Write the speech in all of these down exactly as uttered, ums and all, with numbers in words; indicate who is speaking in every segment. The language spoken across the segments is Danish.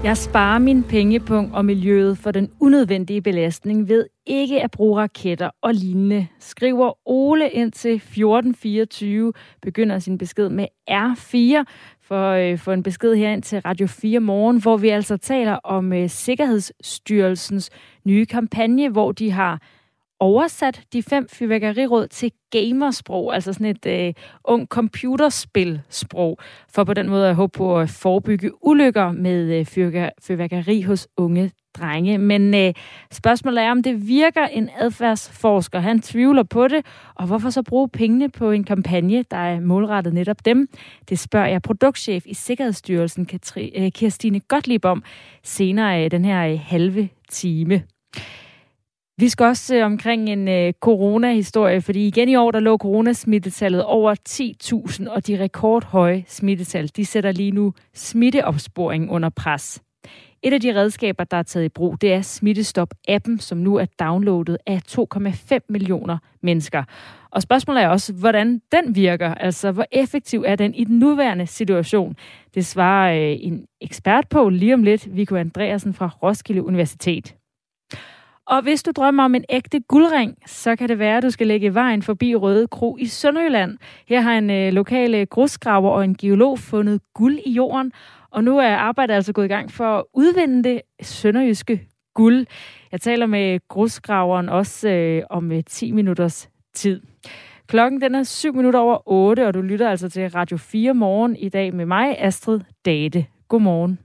Speaker 1: Jeg sparer min pengepung og miljøet for den unødvendige belastning ved ikke at bruge raketter og lignende, skriver Ole ind til fjorten fireogtyve, begynder sin besked med R fire, for øh, for en besked herind til Radio fire Morgen, hvor vi altså taler om øh, Sikkerhedsstyrelsens nye kampagne, hvor de har oversat de fem fyrværkeriråd til gamersprog, altså sådan et øh, ung computerspilsprog, for på den måde at håbe på at forebygge ulykker med øh, fyrværkeri, fyrværkeri hos unge drenge. Men øh, spørgsmålet er, om det virker. En adfærdsforsker, han tvivler på det, og hvorfor så bruge pengene på en kampagne, der er målrettet netop dem? Det spørger jeg produktchef i Sikkerhedsstyrelsen, Katri, øh, Kirstine Gottlieb, om senere øh, den her øh, halve time. Vi skal også øh, omkring en øh, corona-historie, fordi igen i år, der lå coronasmittetallet over ti tusind, og de rekordhøje smittetal, de sætter lige nu smitteopsporing under pres. Et af de redskaber, der er taget i brug, det er Smittestop-appen, som nu er downloadet af to komma fem millioner mennesker. Og spørgsmålet er også, hvordan den virker, altså hvor effektiv er den i den nuværende situation? Det svarer øh, en ekspert på lige om lidt, Viggo Andreasen fra Roskilde Universitet. Og hvis du drømmer om en ægte guldring, så kan det være, at du skal lægge vejen forbi Røde Kro i Sønderjylland. Her har en øh, lokale grusgraver og en geolog fundet guld i jorden, og nu er arbejdet altså gået i gang for at udvinde det sønderjyske guld. Jeg taler med grusgraveren også øh, om øh, ti minutters tid. Klokken den er syv minutter over otte, og du lytter altså til Radio fire Morgen i dag med mig, Astrid Date. Godmorgen.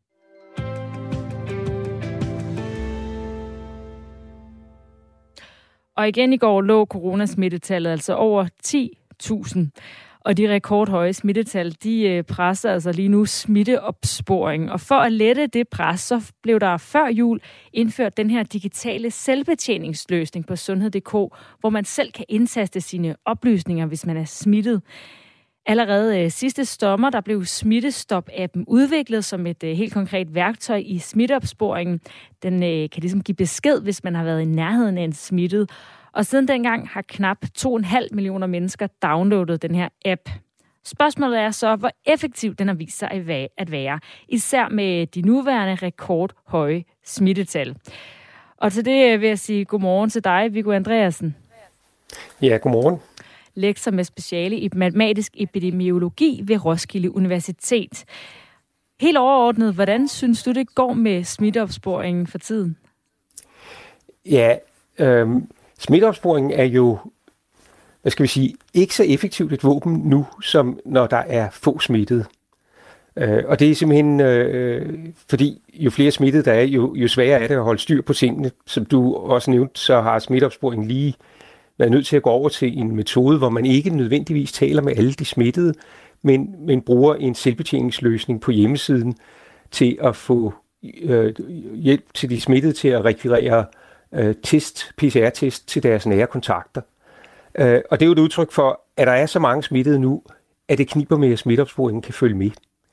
Speaker 1: Og igen i går lå coronasmittetallet altså over ti tusind. Og de rekordhøje smittetal, de presser altså lige nu smitteopsporing. Og for at lette det pres, så blev der før jul indført den her digitale selvbetjeningsløsning på sundhed punktum d k, hvor man selv kan indtaste sine oplysninger, hvis man er smittet. Allerede sidste sommer, der blev Smittestop-appen udviklet som et helt konkret værktøj i smitteopsporingen. Den kan ligesom give besked, hvis man har været i nærheden af en smittet. Og siden dengang har knap to komma fem millioner mennesker downloadet den her app. Spørgsmålet er så, hvor effektiv den har vist sig at være, især med de nuværende rekordhøje smittetal. Og til det vil jeg sige godmorgen til dig, Viggo Andreasen.
Speaker 2: Ja, godmorgen.
Speaker 1: Lektor med speciale i matematisk epidemiologi ved Roskilde Universitet. Helt overordnet, hvordan synes du, det går med smitteopsporingen for tiden?
Speaker 2: Ja, øhm, smitteopsporingen er jo, hvad skal vi sige, ikke så effektivt et våben nu, som når der er få smittede. Øh, og det er simpelthen, øh, fordi jo flere smittede der er, jo, jo sværere er det at holde styr på tingene. Som du også nævnte, så har smitteopsporingen lige været nødt til at gå over til en metode, hvor man ikke nødvendigvis taler med alle de smittede, men, men bruger en selvbetjeningsløsning på hjemmesiden til at få øh, hjælp til de smittede til at rekvirere øh, test, P C R-test til deres nære kontakter. Øh, og det er jo et udtryk for, at der er så mange smittede nu, at det kniber med, at smitteopsporingen kan følge med.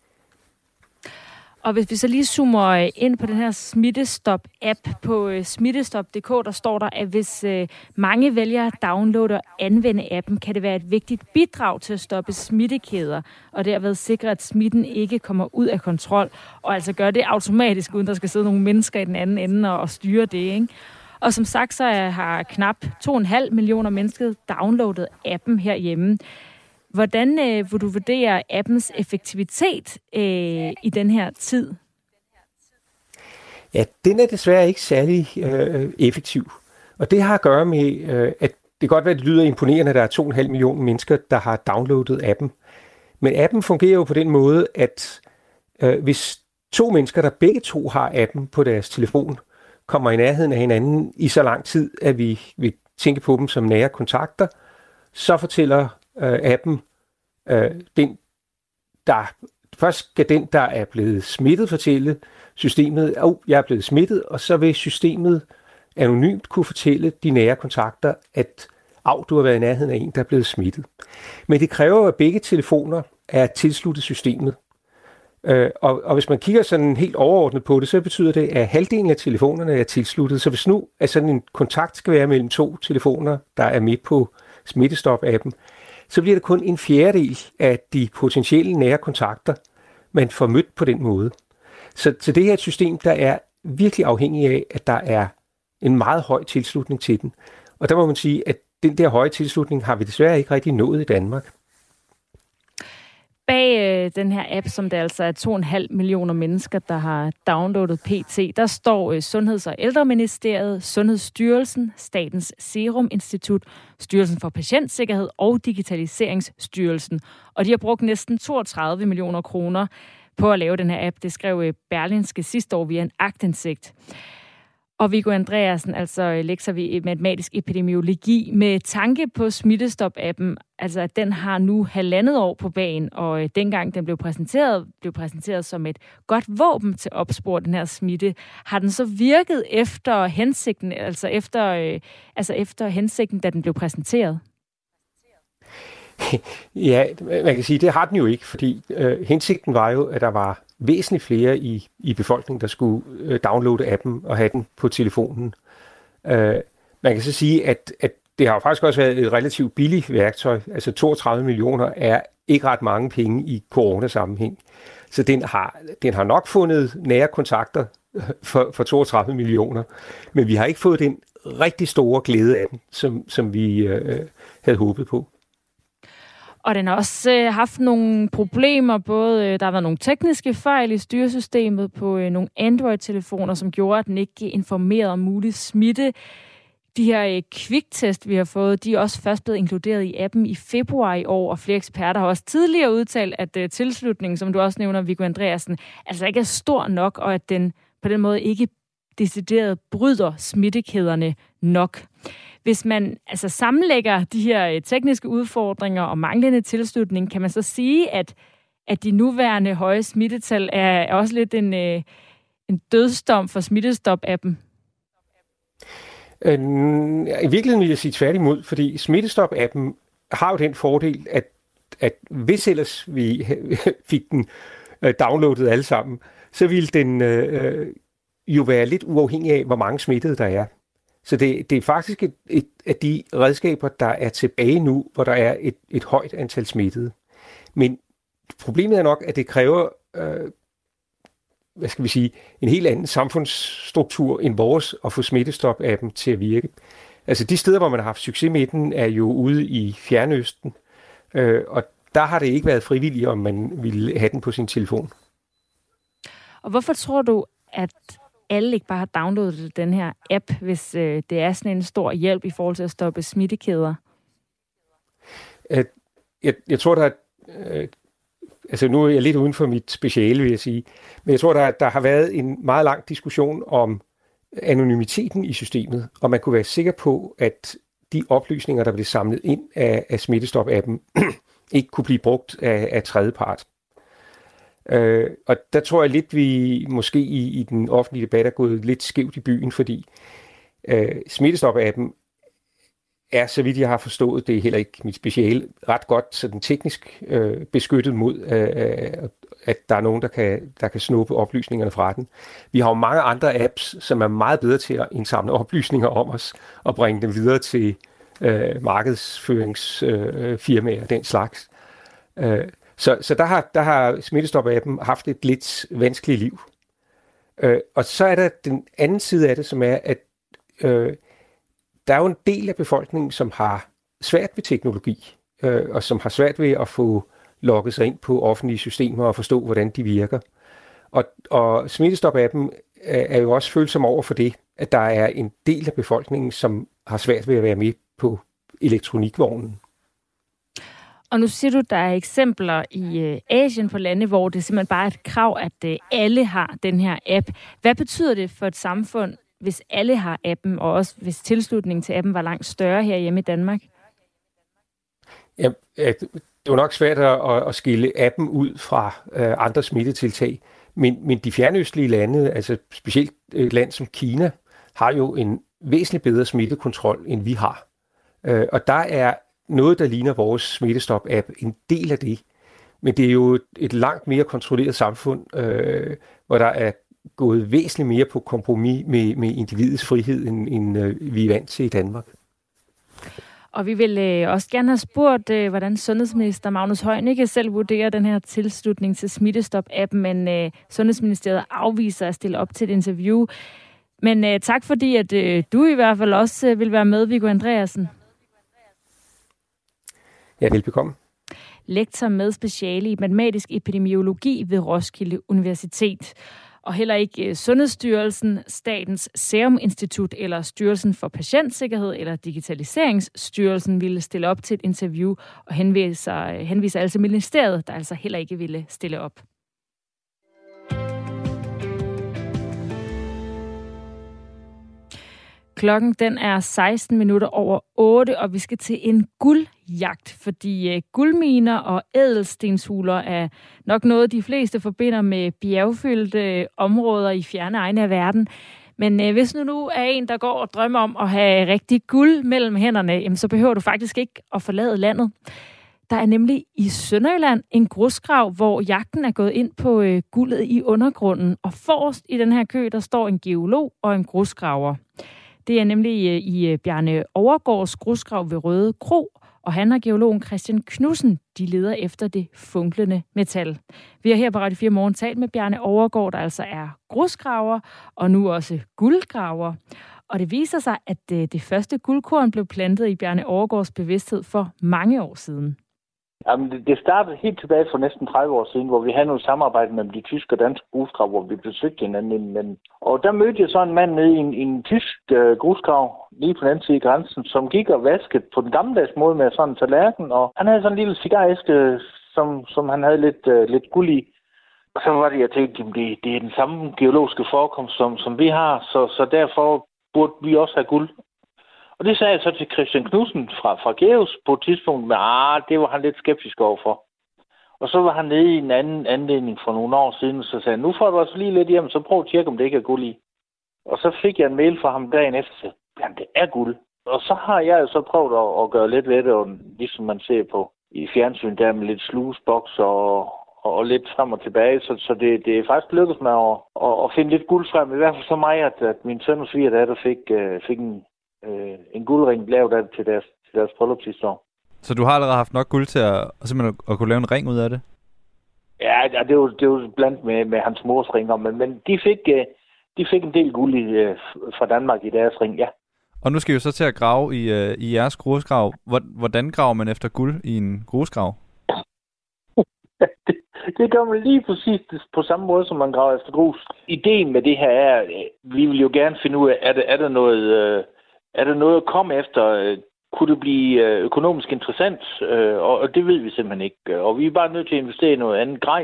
Speaker 1: Og hvis vi så lige zoomer ind på den her Smittestop-app på smittestop punktum d k, der står der, at hvis mange vælger at downloade og anvende appen, kan det være et vigtigt bidrag til at stoppe smittekæder, og derved sikre, at smitten ikke kommer ud af kontrol, og altså gøre det automatisk, uden der skal sidde nogle mennesker i den anden ende og styre det, ikke? Og som sagt, så har knap to komma fem millioner mennesker downloadet appen herhjemme. Hvordan øh, vil du vurdere appens effektivitet øh, i den her tid?
Speaker 2: Ja, den er desværre ikke særlig øh, effektiv. Og det har at gøre med, øh, at det kan godt være, at det lyder imponerende, at der er to komma fem millioner mennesker, der har downloadet appen. Men appen fungerer jo på den måde, at øh, hvis to mennesker, der begge to har appen på deres telefon, kommer i nærheden af hinanden i så lang tid, at vi vil tænke på dem som nære kontakter, så fortæller øh, appen øh, den, der først skal den, der er blevet smittet, fortælle systemet, at oh, jeg er blevet smittet, og så vil systemet anonymt kunne fortælle de nære kontakter, at oh, du har været i nærheden af en, der er blevet smittet. Men det kræver, at begge telefoner er tilsluttet systemet. Øh, og, og hvis man kigger sådan helt overordnet på det, så betyder det, at halvdelen af telefonerne er tilsluttet. Så hvis nu at sådan en kontakt skal være mellem to telefoner, der er med på Smittestop-appen, så bliver det kun en fjerdedel af de potentielle nære kontakter, man får mødt på den måde. Så, så det her er et system, der er virkelig afhængig af, at der er en meget høj tilslutning til den. Og der må man sige, at den der høje tilslutning har vi desværre ikke rigtig nået i Danmark.
Speaker 1: Bag øh, den her app, som der altså er to komma fem millioner mennesker, der har downloadet P T, der står øh, Sundheds- og Ældreministeriet, Sundhedsstyrelsen, Statens Serum Institut, Styrelsen for Patientsikkerhed og Digitaliseringsstyrelsen. Og de har brugt næsten toogtredive millioner kroner på at lave den her app. Det skrev øh, Berlingske sidste år via en aktindsigt. Og Viggo Andreasen, altså lektor ved matematisk epidemiologi, med tanke på Smittestop-appen, altså at den har nu halvandet år på bagen, og øh, dengang den blev præsenteret, blev præsenteret som et godt våben til at opspore den her smitte. Har den så virket efter hensigten, altså efter, øh, altså efter hensigten, da den blev præsenteret?
Speaker 2: Ja, man kan sige, det har den jo ikke, fordi øh, hensigten var jo, at der var væsentligt flere i, i befolkningen, der skulle øh, downloade appen og have den på telefonen. Øh, man kan så sige, at, at det har faktisk også været et relativt billigt værktøj. Altså toogtredive millioner er ikke ret mange penge i coronasammenhæng. Så den har, den har nok fundet nære kontakter for, for toogtredive millioner, men vi har ikke fået den rigtig store glæde af den, som, som vi øh, havde håbet på.
Speaker 1: Og den har også øh, haft nogle problemer, både øh, der har været nogle tekniske fejl i styresystemet på øh, nogle Android-telefoner, som gjorde, at den ikke informerede om mulig smitte. De her øh, kviktest, vi har fået, de er også først blevet inkluderet i appen i februar i år, og flere eksperter har også tidligere udtalt, at øh, tilslutningen, som du også nævner, Viggo Andreasen, altså ikke er stor nok, og at den på den måde ikke decideret bryder smittekæderne nok. Hvis man altså sammenlægger de her tekniske udfordringer og manglende tilslutning, kan man så sige, at, at de nuværende høje smittetal er også lidt en, en dødsdom for Smittestop-appen?
Speaker 2: I virkeligheden vil jeg sige tværtimod, fordi Smittestop-appen har jo den fordel, at, at hvis ellers vi fik den downloadet alle sammen, så ville den øh, jo være lidt uafhængig af, hvor mange smittede der er. Så det, det er faktisk et, et af de redskaber, der er tilbage nu, hvor der er et, et højt antal smittede. Men problemet er nok, at det kræver øh, hvad skal vi sige, en helt anden samfundsstruktur end vores at få Smittestop-appen til at virke. Altså de steder, hvor man har haft succes med den, er jo ude i Fjernøsten, øh, og der har det ikke været frivilligt, om man ville have den på sin telefon.
Speaker 1: Og hvorfor tror du, at alle ikke bare har downloadet den her app, hvis øh, det er sådan en stor hjælp i forhold til at stoppe smittekæder?
Speaker 2: Jeg, jeg, jeg tror, der er, øh, altså nu er jeg lidt uden for mit speciale, vil jeg sige, men jeg tror, der, der har været en meget lang diskussion om anonymiteten i systemet, og man kunne være sikker på, at de oplysninger, der blev samlet ind af, af Smittestop-appen, ikke kunne blive brugt af, af tredjepart. Øh, og der tror jeg lidt, vi måske i, i den offentlige debat er gået lidt skævt i byen, fordi øh, Smittestop-appen er, så vidt jeg har forstået, det er heller ikke mit speciale, ret godt sådan teknisk øh, beskyttet mod, øh, at der er nogen, der kan, der kan snuppe oplysningerne fra den. Vi har jo mange andre apps, som er meget bedre til at indsamle oplysninger om os og bringe dem videre til øh, markedsføringsfirmaer og øh, den slags. Øh, Så, så der har, der har Smittestop-appen haft et lidt vanskeligt liv. Øh, og så er der den anden side af det, som er, at øh, der er jo en del af befolkningen, som har svært ved teknologi, øh, og som har svært ved at få logget sig ind på offentlige systemer og forstå, hvordan de virker. Og, og Smittestop-appen er, er jo også følsom over for det, at der er en del af befolkningen, som har svært ved at være med på elektronikvognen.
Speaker 1: Og nu siger du, der er eksempler i øh, Asien på lande, hvor det simpelthen bare er et krav, at øh, alle har den her app. Hvad betyder det for et samfund, hvis alle har appen, og også hvis tilslutningen til appen var langt større herhjemme i Danmark?
Speaker 2: Ja, det er jo nok svært at, at skille appen ud fra øh, andre smittetiltag, men, men de fjernøstlige lande, altså specielt et land som Kina, har jo en væsentligt bedre smittekontrol, end vi har. Øh, og der er noget, der ligner vores Smittestop-app, en del af det. Men det er jo et, et langt mere kontrolleret samfund, øh, hvor der er gået væsentligt mere på kompromis med, med individets frihed, end, end øh, vi er vant til i Danmark.
Speaker 1: Og vi vil øh, også gerne have spurgt, øh, hvordan sundhedsminister Magnus Heunicke selv vurderer den her tilslutning til Smittestop-appen, men øh, Sundhedsministeriet afviser at stille op til et interview. Men øh, tak fordi, at øh, du i hvert fald også øh, vil være med, Viggo Andreasen.
Speaker 2: Ja, velbekomme.
Speaker 1: Lektor med speciale i matematisk epidemiologi ved Roskilde Universitet. Og heller ikke Sundhedsstyrelsen, Statens Serum Institut eller Styrelsen for Patientsikkerhed eller Digitaliseringsstyrelsen ville stille op til et interview og henviser, henviser altså ministeriet, der altså heller ikke ville stille op. Klokken den er seksten minutter over otte, og vi skal til en guldjagt, fordi uh, guldminer og ædelstenshuler er nok noget, de fleste forbinder med bjergfyldte uh, områder i fjerne egne af verden. Men uh, hvis nu nu er en, der går og drømmer om at have rigtig guld mellem hænderne, jamen, så behøver du faktisk ikke at forlade landet. Der er nemlig i Sønderjylland en grusgrav, hvor jagten er gået ind på uh, guldet i undergrunden, og forrest i den her kø, der står en geolog og en grusgraver. Det er nemlig i Bjarne Overgaards grusgrav ved Røde Kro, og han og geologen Christian Knudsen, de leder efter det funklende metal. Vi har her på Radio fire Morgen talt med Bjarne Overgaard, der altså er grusgraver, og nu også guldgraver. Og det viser sig, at det første guldkorn blev plantet i Bjarne Overgaards bevidsthed for mange år siden.
Speaker 3: Jamen, det startede helt tilbage for næsten tredive år siden, hvor vi havde noget samarbejde mellem de tyske og danske grusgrav, hvor vi besøgte hinanden. Men, og der mødte jeg så en mand nede i en, i en tysk uh, grusgrav, lige på den anden side af grænsen, som gik og vaskede på den gammeldags måde med sådan en tallerken. Og han havde sådan en lille cigaræske, som, som han havde lidt, uh, lidt guld i. Og så var det, jeg tænkte, at det, det er den samme geologiske forekomst, som, som vi har, så, så derfor burde vi også have guld. Og det sagde jeg så til Christian Knudsen fra, fra Geos på et tidspunkt, men ah, det var han lidt skeptisk overfor. Og så var han nede i en anden anledning for nogle år siden, og så sagde han, nu får du også lige lidt hjem, så prøv at tjekke, om det ikke er guld i. Og så fik jeg en mail fra ham dagen efter, jamen det er guld. Og så har jeg jo så prøvet at, at gøre lidt ved det, og ligesom man ser på i fjernsyn, der med lidt sluseboks og, og, og lidt frem og tilbage. Så, så det, det er faktisk lykkedes med at, at, at finde lidt guld frem, i hvert fald så mig, at, at min søn og svigerdatter fik, uh, fik en Øh, en guldring lavet af det til deres, til deres bryllup sidste år.
Speaker 4: Så du har allerede haft nok guld til at, simpelthen at kunne lave en ring ud af det?
Speaker 3: Ja, ja det, var, det var blandt med, med hans mors ringer, men, men de, fik, de fik en del guld i, fra Danmark i deres ring, ja.
Speaker 4: Og nu skal I jo så til at grave i, i jeres grusgrav. Hvordan graver man efter guld i en grusgrav?
Speaker 3: det, det gør man lige præcis på samme måde, som man graver efter grus. Ideen med det her er, at vi vil jo gerne finde ud af, er der, er der noget... Er der noget at komme efter? Kunne det blive økonomisk interessant? Og det ved vi simpelthen ikke. Og vi er bare nødt til at investere i noget andet grej.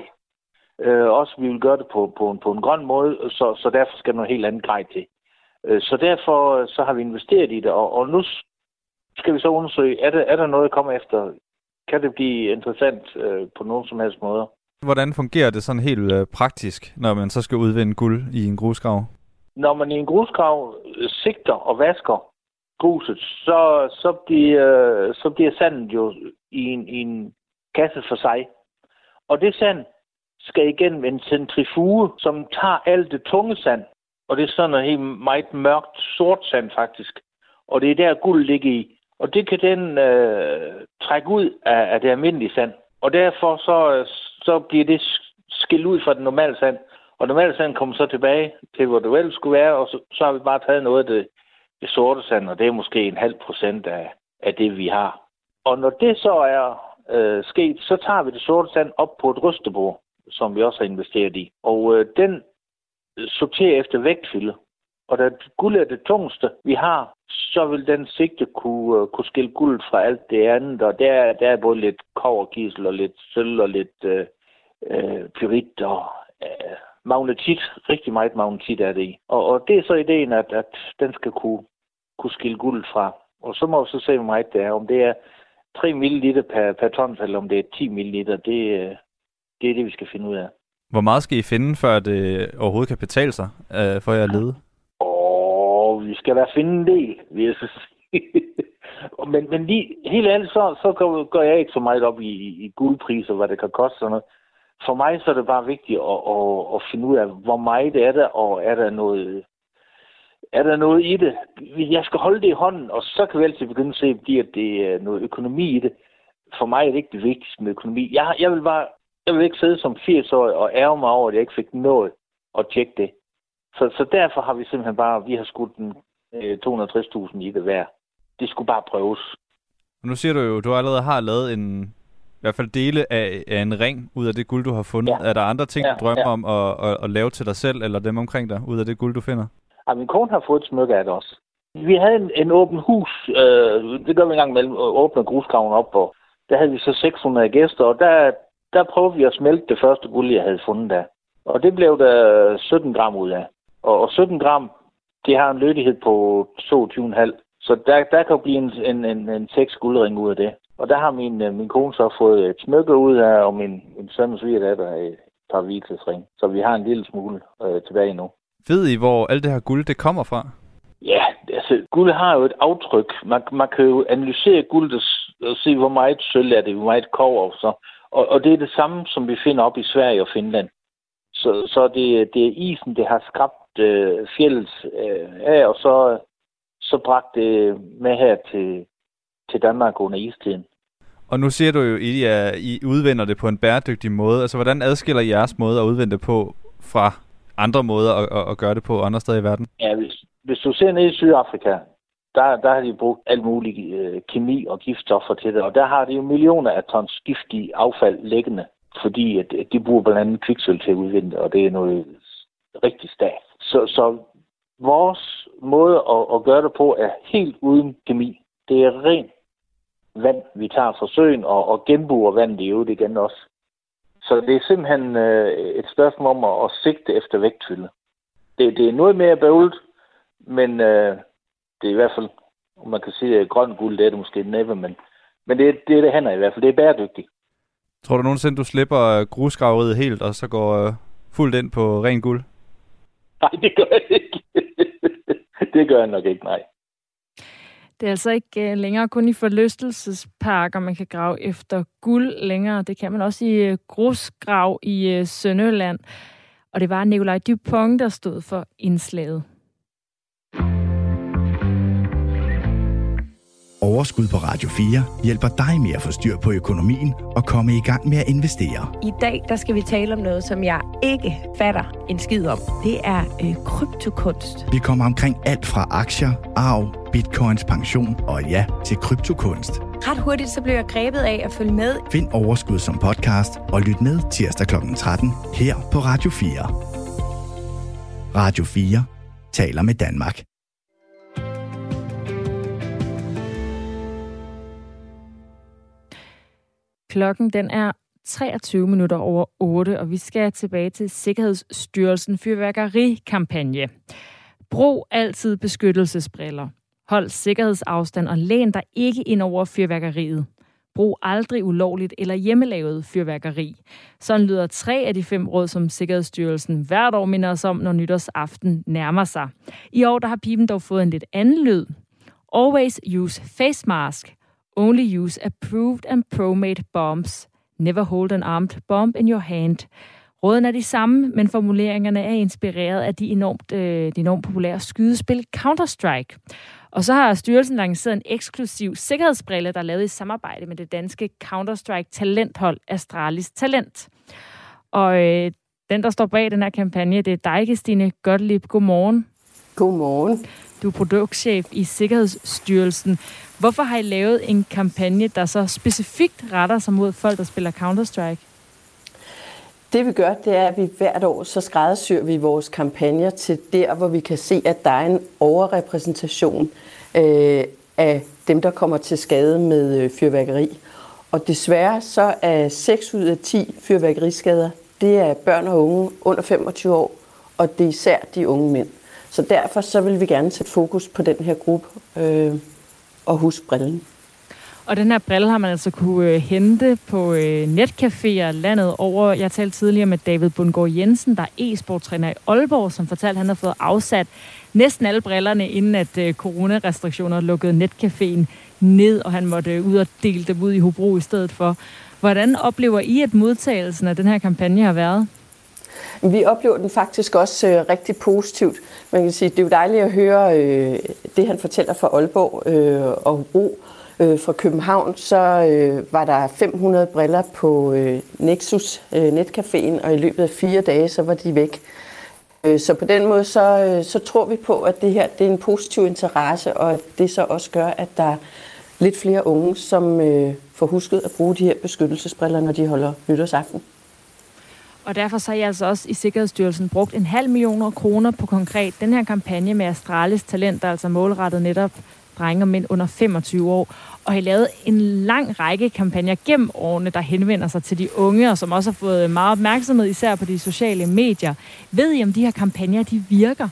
Speaker 3: Også vi vil gøre det på, på, en, på en grøn måde, så, så derfor skal noget helt andet grej til. Så derfor så har vi investeret i det, og, og nu skal vi så undersøge, er der, er der noget at komme efter? Kan det blive interessant på nogen som helst måder? Hvordan fungerer det sådan helt praktisk, når man så skal udvinde guld i en grusgrav? Når man i en grusgrav sigter og vasker gruset, så, så, bliver, så bliver sandet jo i en, i en kasse for sig. Og det sand skal igennem en centrifuge, som tager alt det tunge sand. Og det er sådan noget helt meget mørkt, sort sand faktisk. Og det er der guld ligger i. Og det kan den øh, trække ud af, af det almindelige sand. Og derfor så, så bliver det skilt ud fra den normale sand. Og normalt sand kommer så tilbage til, hvor det vel skulle være, og så, så har vi bare taget noget af det, det sorte sand, og det er måske en halv procent af, af det, vi har. Og når det så er øh, sket, så tager vi det sorte sand op på et rystebord, som vi også har investeret i. Og øh, den sorterer efter vægtfylde. Og da guld er det tungeste, vi har, så vil den sigte kunne, uh, kunne skille guld fra alt det andet. Og der, der er både lidt kobberkisel og lidt sølv og lidt øh, øh, pyrit og øh, magnetit. Rigtig meget magnetit er det i. Og, og det er så ideen, at, at den skal kunne, kunne skille guld fra. Og så må vi så se, hvor meget det er. Om det er tre milliliter per, per ton, eller om det er ti milliliter, det, det er det, vi skal finde ud af. Hvor meget skal I finde, før det overhovedet kan betale sig øh, for jer at lede? Åh, vi skal da finde en del, vil jeg så sige. men, men lige, helt ærligt, så, så går, går jeg ikke så meget op i, i guldpriser, hvad det kan koste sådan noget. For mig så er det bare vigtigt at, at, at finde ud af, hvor meget det er der, og er der noget, er der noget i det? Jeg skal holde det i hånden, og så kan vi altid begynde at se, at det er noget økonomi i det. For mig er det ikke det vigtigste med økonomi. Jeg, jeg vil bare, jeg vil ikke sidde som firs-årig og ærge mig over, at jeg ikke fik noget at tjekke det. Så, så derfor har vi simpelthen bare, vi har skudt den øh, to hundrede og tres tusind i det hver. Det skulle bare prøves.
Speaker 4: Nu siger du jo, at du allerede har lavet en, i hvert fald dele af, af en ring ud af det guld, du har fundet. Ja. Er der andre ting, ja, du drømmer ja. om at, at, at lave til dig selv, eller dem omkring dig, ud af det guld, du finder?
Speaker 3: Ja, min kone har fået et smykke af det også. Vi havde en, en åben hus, øh, det gør vi en gang imellem, og åbner grusgraven op, og der havde vi så seks hundrede gæster, og der, der prøvede vi at smelte det første guld, jeg havde fundet der. Og det blev der sytten gram ud af. Og, og sytten gram, det har en lødighed på toogtyve komma fem. Så der, der kan blive en, en, en, en seks guldring ud af det. Og der har min, min kone så fået et smykke ud af, og min, min søn og svigerdatter et par vielsesring. Så vi har en lille smule øh, tilbage nu.
Speaker 4: Ved I, hvor alt det her guld, det kommer fra?
Speaker 3: Ja, altså guld har jo et aftryk. Man, man kan jo analysere guld og se, hvor meget sølv er det, hvor meget kobber. Så. Og, og det er det samme, som vi finder op i Sverige og Finland. Så, så det, det er isen, det har skrabt øh, fjellet øh, af, og så, så bragt det med her til, til Danmark under istiden.
Speaker 4: Og nu siger du jo, at I, er, I udvinder det på en bæredygtig måde. Altså, hvordan adskiller I jeres måde at udvinde det på fra andre måder at, at, at gøre det på andre steder i verden?
Speaker 3: Ja, hvis, hvis du ser ned i Sydafrika, der, der har de brugt alt muligt øh, kemi og giftstoffer til det, og der har de jo millioner af tons giftig affald liggende, fordi at, at de bruger blandt andet kviksølv til at udvinde, og det er noget rigtig stærkt. Så, så vores måde at, at gøre det på er helt uden kemi. Det er rent vand, vi tager fra søen, og, og genbruger vandet i øvrigt igen også. Så det er simpelthen øh, et spørgsmål om at, at sigte efter vægtfylde. Det, det er noget mere bøvlet, men øh, det er i hvert fald, om man kan sige, at grøn guld, det er det måske næppe, men, men det, det er det hænder i hvert fald. Det er bæredygtigt.
Speaker 4: Tror du nogensinde, du slipper grusgraveriet helt, og så går øh, fuldt ind på ren guld?
Speaker 3: Nej, det gør jeg ikke. Det gør jeg nok ikke, nej.
Speaker 1: Det er altså ikke uh, længere kun i forlystelsesparker, man kan grave efter guld længere. Det kan man også i uh, grusgrav i uh, Sønderjylland. Og det var Nikolaj Dupont, der stod for indslaget.
Speaker 5: Overskud på Radio fire hjælper dig med at få styr på økonomien og komme i gang med at investere.
Speaker 6: I dag der skal vi tale om noget, som jeg ikke fatter en skid om. Det er øh, kryptokunst.
Speaker 5: Vi kommer omkring alt fra aktier, arv, bitcoins, pension og ja, til kryptokunst.
Speaker 6: Ret hurtigt så blev jeg grebet af at følge med.
Speaker 5: Find Overskud som podcast og lyt med tirsdag klokken tretten her på Radio fire. Radio fire taler med Danmark.
Speaker 1: Klokken den er treogtyve minutter over otte, og vi skal tilbage til Sikkerhedsstyrelsen fyrværkerikampagne. Brug altid beskyttelsesbriller. Hold sikkerhedsafstand og læn dig ikke ind over fyrværkeriet. Brug aldrig ulovligt eller hjemmelavet fyrværkeri. Sådan lyder tre af de fem råd, som Sikkerhedsstyrelsen hvert år minder os om, når nytårsaften nærmer sig. I år der har pipen dog fået en lidt anden lyd. Always use face mask. Only use approved and pro-made bombs. Never hold an armed bomb in your hand. Rådene er de samme, men formuleringerne er inspireret af de enormt, øh, de enormt populære skydespil Counter-Strike. Og så har styrelsen lanceret en eksklusiv sikkerhedsbrille, der er lavet i samarbejde med det danske Counter-Strike talenthold Astralis Talent. Og øh, den, der står bag den her kampagne, det er dig, Christine Gottlieb. Godmorgen.
Speaker 7: Godmorgen.
Speaker 1: Du er produktchef i Sikkerhedsstyrelsen. Hvorfor har I lavet en kampagne, der så specifikt retter sig mod folk, der spiller Counter-Strike?
Speaker 7: Det vi gør, det er, at vi hvert år så skræddersyr vi vores kampagner til der, hvor vi kan se, at der er en overrepræsentation øh, af dem, der kommer til skade med øh, fyrværkeri. Og desværre så er seks ud af ti fyrværkeriskader, det er børn og unge under femogtyve år, og det er især de unge mænd. Så derfor så vil vi gerne sætte fokus på den her gruppe øh, og huske brillen.
Speaker 1: Og den her brille har man altså kunne øh, hente på øh, netcaféer landet over. Jeg talte tidligere med David Bundgaard Jensen, der er e-sporttræner i Aalborg, som fortalte, at han har fået afsat næsten alle brillerne, inden at øh, coronarestriktioner lukkede netcaféen ned, og han måtte øh, ud og dele dem ud i Hobro i stedet for. Hvordan oplever I, at modtagelsen af den her kampagne har været?
Speaker 7: Vi oplever den faktisk også øh, rigtig positivt. Man kan sige, det er jo dejligt at høre øh, det, han fortæller fra Aalborg øh, og Hobro. Øh, fra København, så øh, var der fem hundrede briller på øh, Nexus øh, netcaféen, og i løbet af fire dage, så var de væk. Øh, så på den måde, så, øh, så tror vi på, at det her det er en positiv interesse, og at det så også gør, at der er lidt flere unge, som øh, får husket at bruge de her beskyttelsesbriller, når de holder nytårsaften.
Speaker 1: Og derfor så har I altså også i Sikkerhedsstyrelsen brugt en halv millioner kroner på konkret den her kampagne med Astralis Talent, der altså målrettet netop drenge og mænd under femogtyve år. Og har lavet en lang række kampagner gennem årene, der henvender sig til de unge, og som også har fået meget opmærksomhed, især på de sociale medier. Ved I, om de her kampagner, de virker?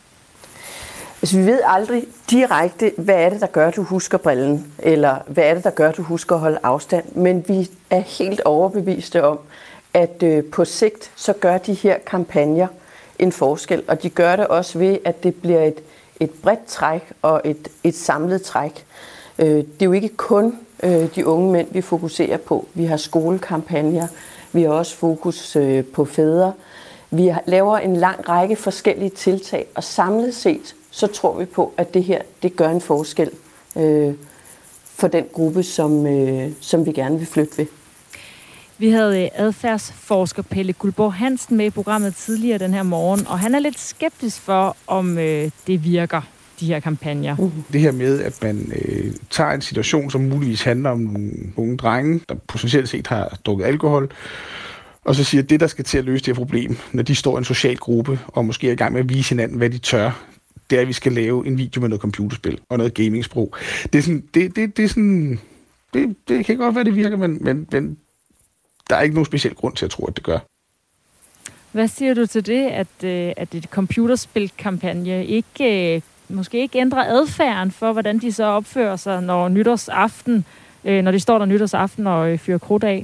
Speaker 7: Altså, vi ved aldrig direkte, hvad er det, der gør, at du husker brillen, eller hvad er det, der gør, at du husker at holde afstand. Men vi er helt overbeviste om, at øh, på sigt, så gør de her kampagner en forskel. Og de gør det også ved, at det bliver et, et bredt træk og et, et samlet træk. Øh, det er jo ikke kun øh, de unge mænd, vi fokuserer på. Vi har skolekampagner, vi har også fokus øh, på fædre. Vi har, laver en lang række forskellige tiltag, og samlet set, så tror vi på, at det her det gør en forskel øh, for den gruppe, som, øh, som vi gerne vil flytte ved.
Speaker 1: Vi havde adfærdsforsker Pelle Guldborg Hansen med i programmet tidligere den her morgen, og han er lidt skeptisk for, om øh, det virker, de her kampagner.
Speaker 8: Uh-huh. Det her med, at man øh, tager en situation, som muligvis handler om nogle unge drenge, der potentielt set har drukket alkohol, og så siger, at det, der skal til at løse det her problem, når de står i en social gruppe, og måske er i gang med at vise hinanden, hvad de tør, det er, at vi skal lave en video med noget computerspil og noget gamingsprog. Det er sådan, det, det, det er sådan, det, det kan godt være, det virker, men, men, men der er ikke nogen speciel grund til at tro, at det gør.
Speaker 1: Hvad siger du til det, at, at et computerspilkampagne ikke, måske ikke ændrer adfærden for, hvordan de så opfører sig, når nytårsaften, når de står der nytårsaften og fyrer krudt af?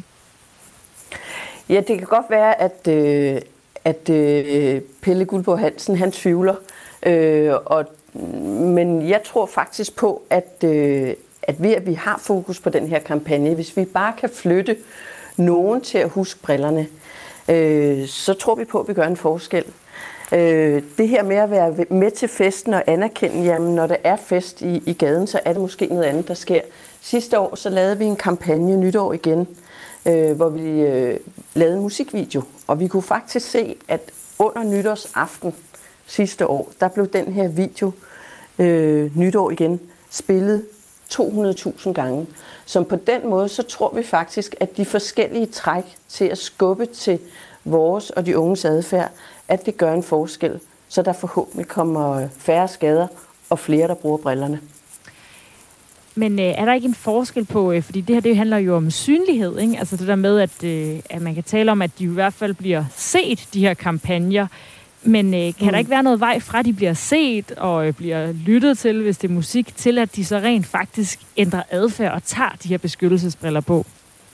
Speaker 7: Ja, det kan godt være, at, at Pelle Guldborg Hansen, han tvivler. Og, men jeg tror faktisk på, at, at ved at vi har fokus på den her kampagne, hvis vi bare kan flytte nogen til at huske brillerne, øh, så tror vi på, at vi gør en forskel. Øh, det her med at være med til festen og anerkende, jamen når der er fest i, i gaden, så er det måske noget andet, der sker. Sidste år så lavede vi en kampagne, Nytår igen, øh, hvor vi øh, lavede en musikvideo, og vi kunne faktisk se, at under nytårsaften sidste år, der blev den her video, øh, Nytår igen, spillet to hundrede tusind gange. Så på den måde, så tror vi faktisk, at de forskellige træk til at skubbe til vores og de unges adfærd, at det gør en forskel, så der forhåbentlig kommer færre skader og flere, der bruger brillerne.
Speaker 1: Men øh, er der ikke en forskel på, øh, fordi det her det handler jo om synlighed, ikke? Altså det der med, at, øh, at man kan tale om, at de i hvert fald bliver set, de her kampagner. Men øh, kan mm. der ikke være noget vej fra, at de bliver set og øh, bliver lyttet til, hvis det er musik, til at de så rent faktisk ændrer adfærd og tager de her beskyttelsesbriller på?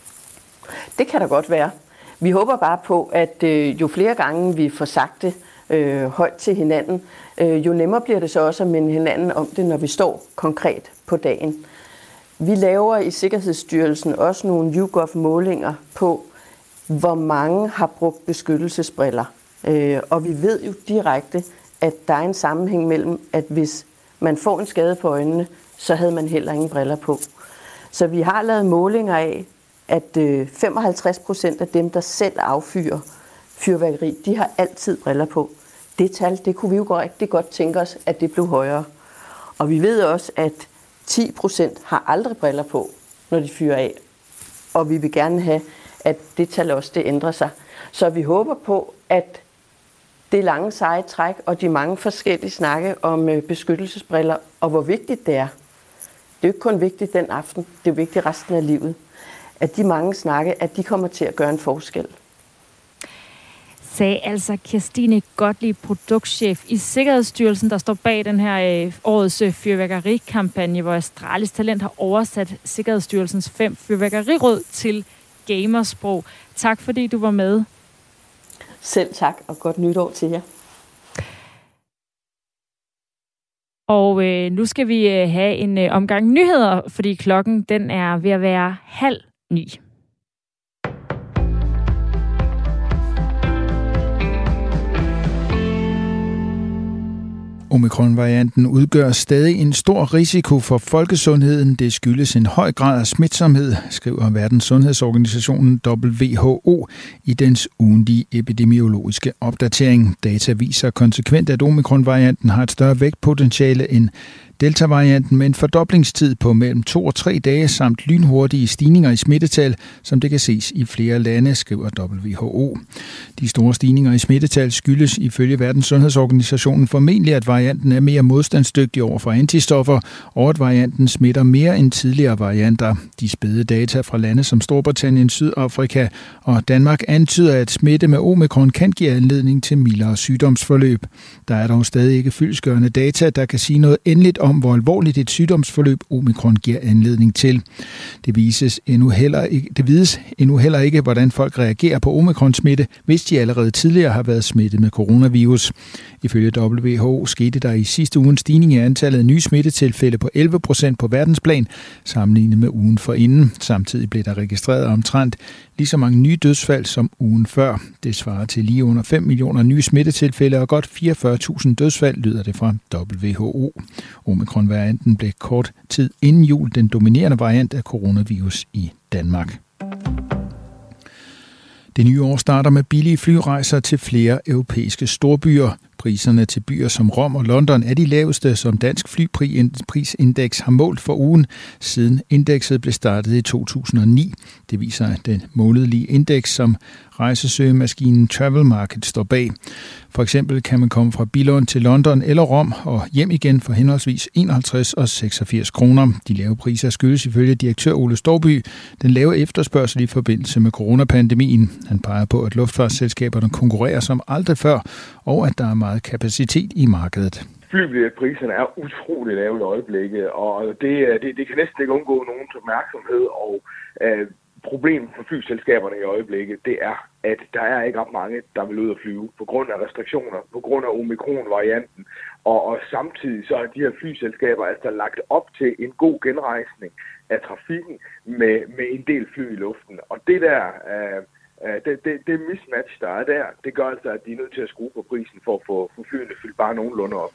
Speaker 7: Det kan der godt være. Vi håber bare på, at øh, jo flere gange vi får sagt det øh, højt til hinanden, øh, jo nemmere bliver det så også at minde hinanden om det, når vi står konkret på dagen. Vi laver i Sikkerhedsstyrelsen også nogle YouGov-målinger på, hvor mange har brugt beskyttelsesbriller. Øh, og vi ved jo direkte, at der er en sammenhæng mellem, at hvis man får en skade på øjnene, så havde man heller ingen briller på. Så vi har lavet målinger af, at øh, femoghalvtreds procent af dem, der selv affyrer fyrværkeri, de har altid briller på. Det tal, det kunne vi jo rigtig godt tænke os, at det blev højere. Og vi ved også, at ti procent har aldrig briller på, når de fyrer af. Og vi vil gerne have, at det tal også det ændrer sig. Så vi håber på, at det lange seje træk og de mange forskellige snakke om beskyttelsesbriller, og hvor vigtigt det er. Det er jo ikke kun vigtigt den aften, det er vigtigt resten af livet. At de mange snakke, at de kommer til at gøre en forskel.
Speaker 1: Sagde altså Kirstine Gottlieb, produktchef i Sikkerhedsstyrelsen, der står bag den her øh, årets øh, fyrværkerikampagne, hvor Astralis Talent har oversat Sikkerhedsstyrelsens fem fyrværkeriråd til gamersprog. Tak fordi du var med.
Speaker 7: Selv tak, og godt nytår til jer.
Speaker 1: Og øh, nu skal vi øh, have en øh, omgang nyheder, fordi klokken den er ved at være halv ni.
Speaker 9: Omikron-varianten udgør stadig en stor risiko for folkesundheden. Det skyldes en høj grad af smitsomhed, skriver Verdens Sundhedsorganisationen W H O i dens ugentlige epidemiologiske opdatering. Data viser konsekvent, at Omikron-varianten har et større vægtpotentiale end Delta-varianten med en fordoblingstid på mellem to og tre dage samt lynhurtige stigninger i smittetal, som det kan ses i flere lande, skriver W H O. De store stigninger i smittetal skyldes ifølge Verdens Sundhedsorganisationen formentlig, at varianten er mere modstandsdygtig over for antistoffer, og at varianten smitter mere end tidligere varianter. De spæde data fra lande som Storbritannien, Sydafrika og Danmark antyder, at smitte med omikron kan give anledning til mildere sygdomsforløb. Der er dog stadig ikke fyldestgørende data, der kan sige noget endeligt om, hvor alvorligt et sygdomsforløb omikron giver anledning til. Det vises endnu heller ikke, det vides endnu heller ikke, hvordan folk reagerer på omikronsmitte, hvis de allerede tidligere har været smittet med coronavirus. Ifølge W H O skete der i sidste uge en stigning i antallet af nye smittetilfælde på elleve procent på verdensplan, sammenlignet med ugen forinden. Samtidig blev der registreret omtrent lige så mange nye dødsfald som ugen før. Det svarer til lige under fem millioner nye smittetilfælde og godt fireogfyrre tusind dødsfald, lyder det fra W H O. Omikron-varianten blev kort tid inden jul den dominerende variant af coronavirus i Danmark. Det nye år starter med billige flyrejser til flere europæiske storbyer. Priserne til byer som Rom og London er de laveste, som Dansk Flyrprisindeks har målt for ugen, siden indekset blev startet i to tusind og ni. Det viser den månedlige indeks, som rejsesøgemaskinen Travel Market står bag. For eksempel kan man komme fra Billund til London eller Rom og hjem igen for henholdsvis enoghalvtreds og seksogfirs kroner. De lave priser skyldes ifølge direktør Ole Storby den lave efterspørgsel i forbindelse med coronapandemien. Han peger på, at luftfartsselskaberne konkurrerer som aldrig før, og at der er meget kapacitet i markedet.
Speaker 10: Flybilletpriserne er utrolig lave i øjeblikket, og det, det, det kan næsten ikke undgå nogens opmærksomhed, og øh, problemet for flyselskaberne i øjeblikket, det er, at der er ikke ret mange, der vil ud at flyve på grund af restriktioner, på grund af omikron-varianten, og, og samtidig så er de her flyselskaber altså lagt op til en god genrejsning af trafikken med, med en del fly i luften, og det der... Øh, Det, det, det mismatch, der er der, det gør altså, at de er nødt til at skrue på prisen for at få, få flyene fyldt bare nogenlunde op.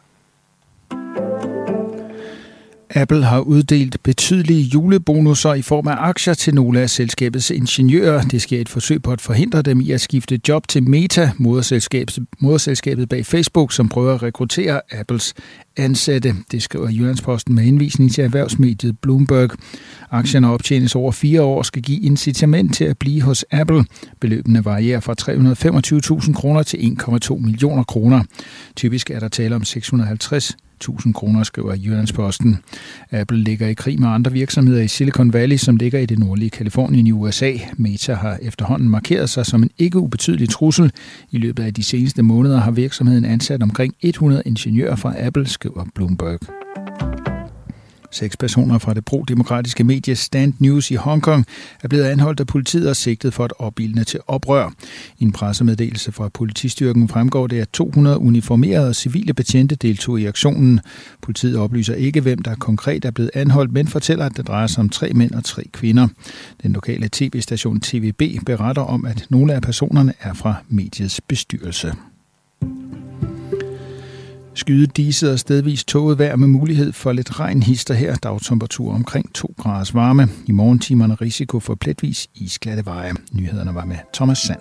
Speaker 9: Apple har uddelt betydelige julebonusser i form af aktier til nogle af selskabets ingeniører. Det sker et forsøg på at forhindre dem i at skifte job til Meta, moderselskabet, moderselskabet bag Facebook, som prøver at rekruttere Apples ansatte. Det skriver Jyllandsposten med henvisning til erhvervsmediet Bloomberg. Aktierne optjenes over fire år og skal give incitament til at blive hos Apple. Beløbene varierer fra tre hundrede og femogtyve tusind kroner til en komma to millioner kroner. Typisk er der tale om seks hundrede og halvtreds tusind kroner, skriver Jyllandsposten. Apple ligger i krig med andre virksomheder i Silicon Valley, som ligger i det nordlige Kalifornien i U S A. Meta har efterhånden markeret sig som en ikke ubetydelig trussel. I løbet af de seneste måneder har virksomheden ansat omkring hundrede ingeniører fra Apple, skriver Bloomberg. Seks personer fra det pro-demokratiske medie Stand News i Hongkong er blevet anholdt af politiet og sigtet for at opildne til oprør. I en pressemeddelelse fra politistyrken fremgår det, at to hundrede uniformerede civile betjente deltog i aktionen. Politiet oplyser ikke, hvem der konkret er blevet anholdt, men fortæller, at det drejer sig om tre mænd og tre kvinder. Den lokale tv-station T V B beretter om, at nogle af personerne er fra mediets bestyrelse. Skyet, diset og stedvis tåget vejr med mulighed for lidt regn hister her. Dagtemperatur omkring to graders varme. I morgentimerne risiko for pletvis isglatte veje. Nyhederne var med Thomas Sand.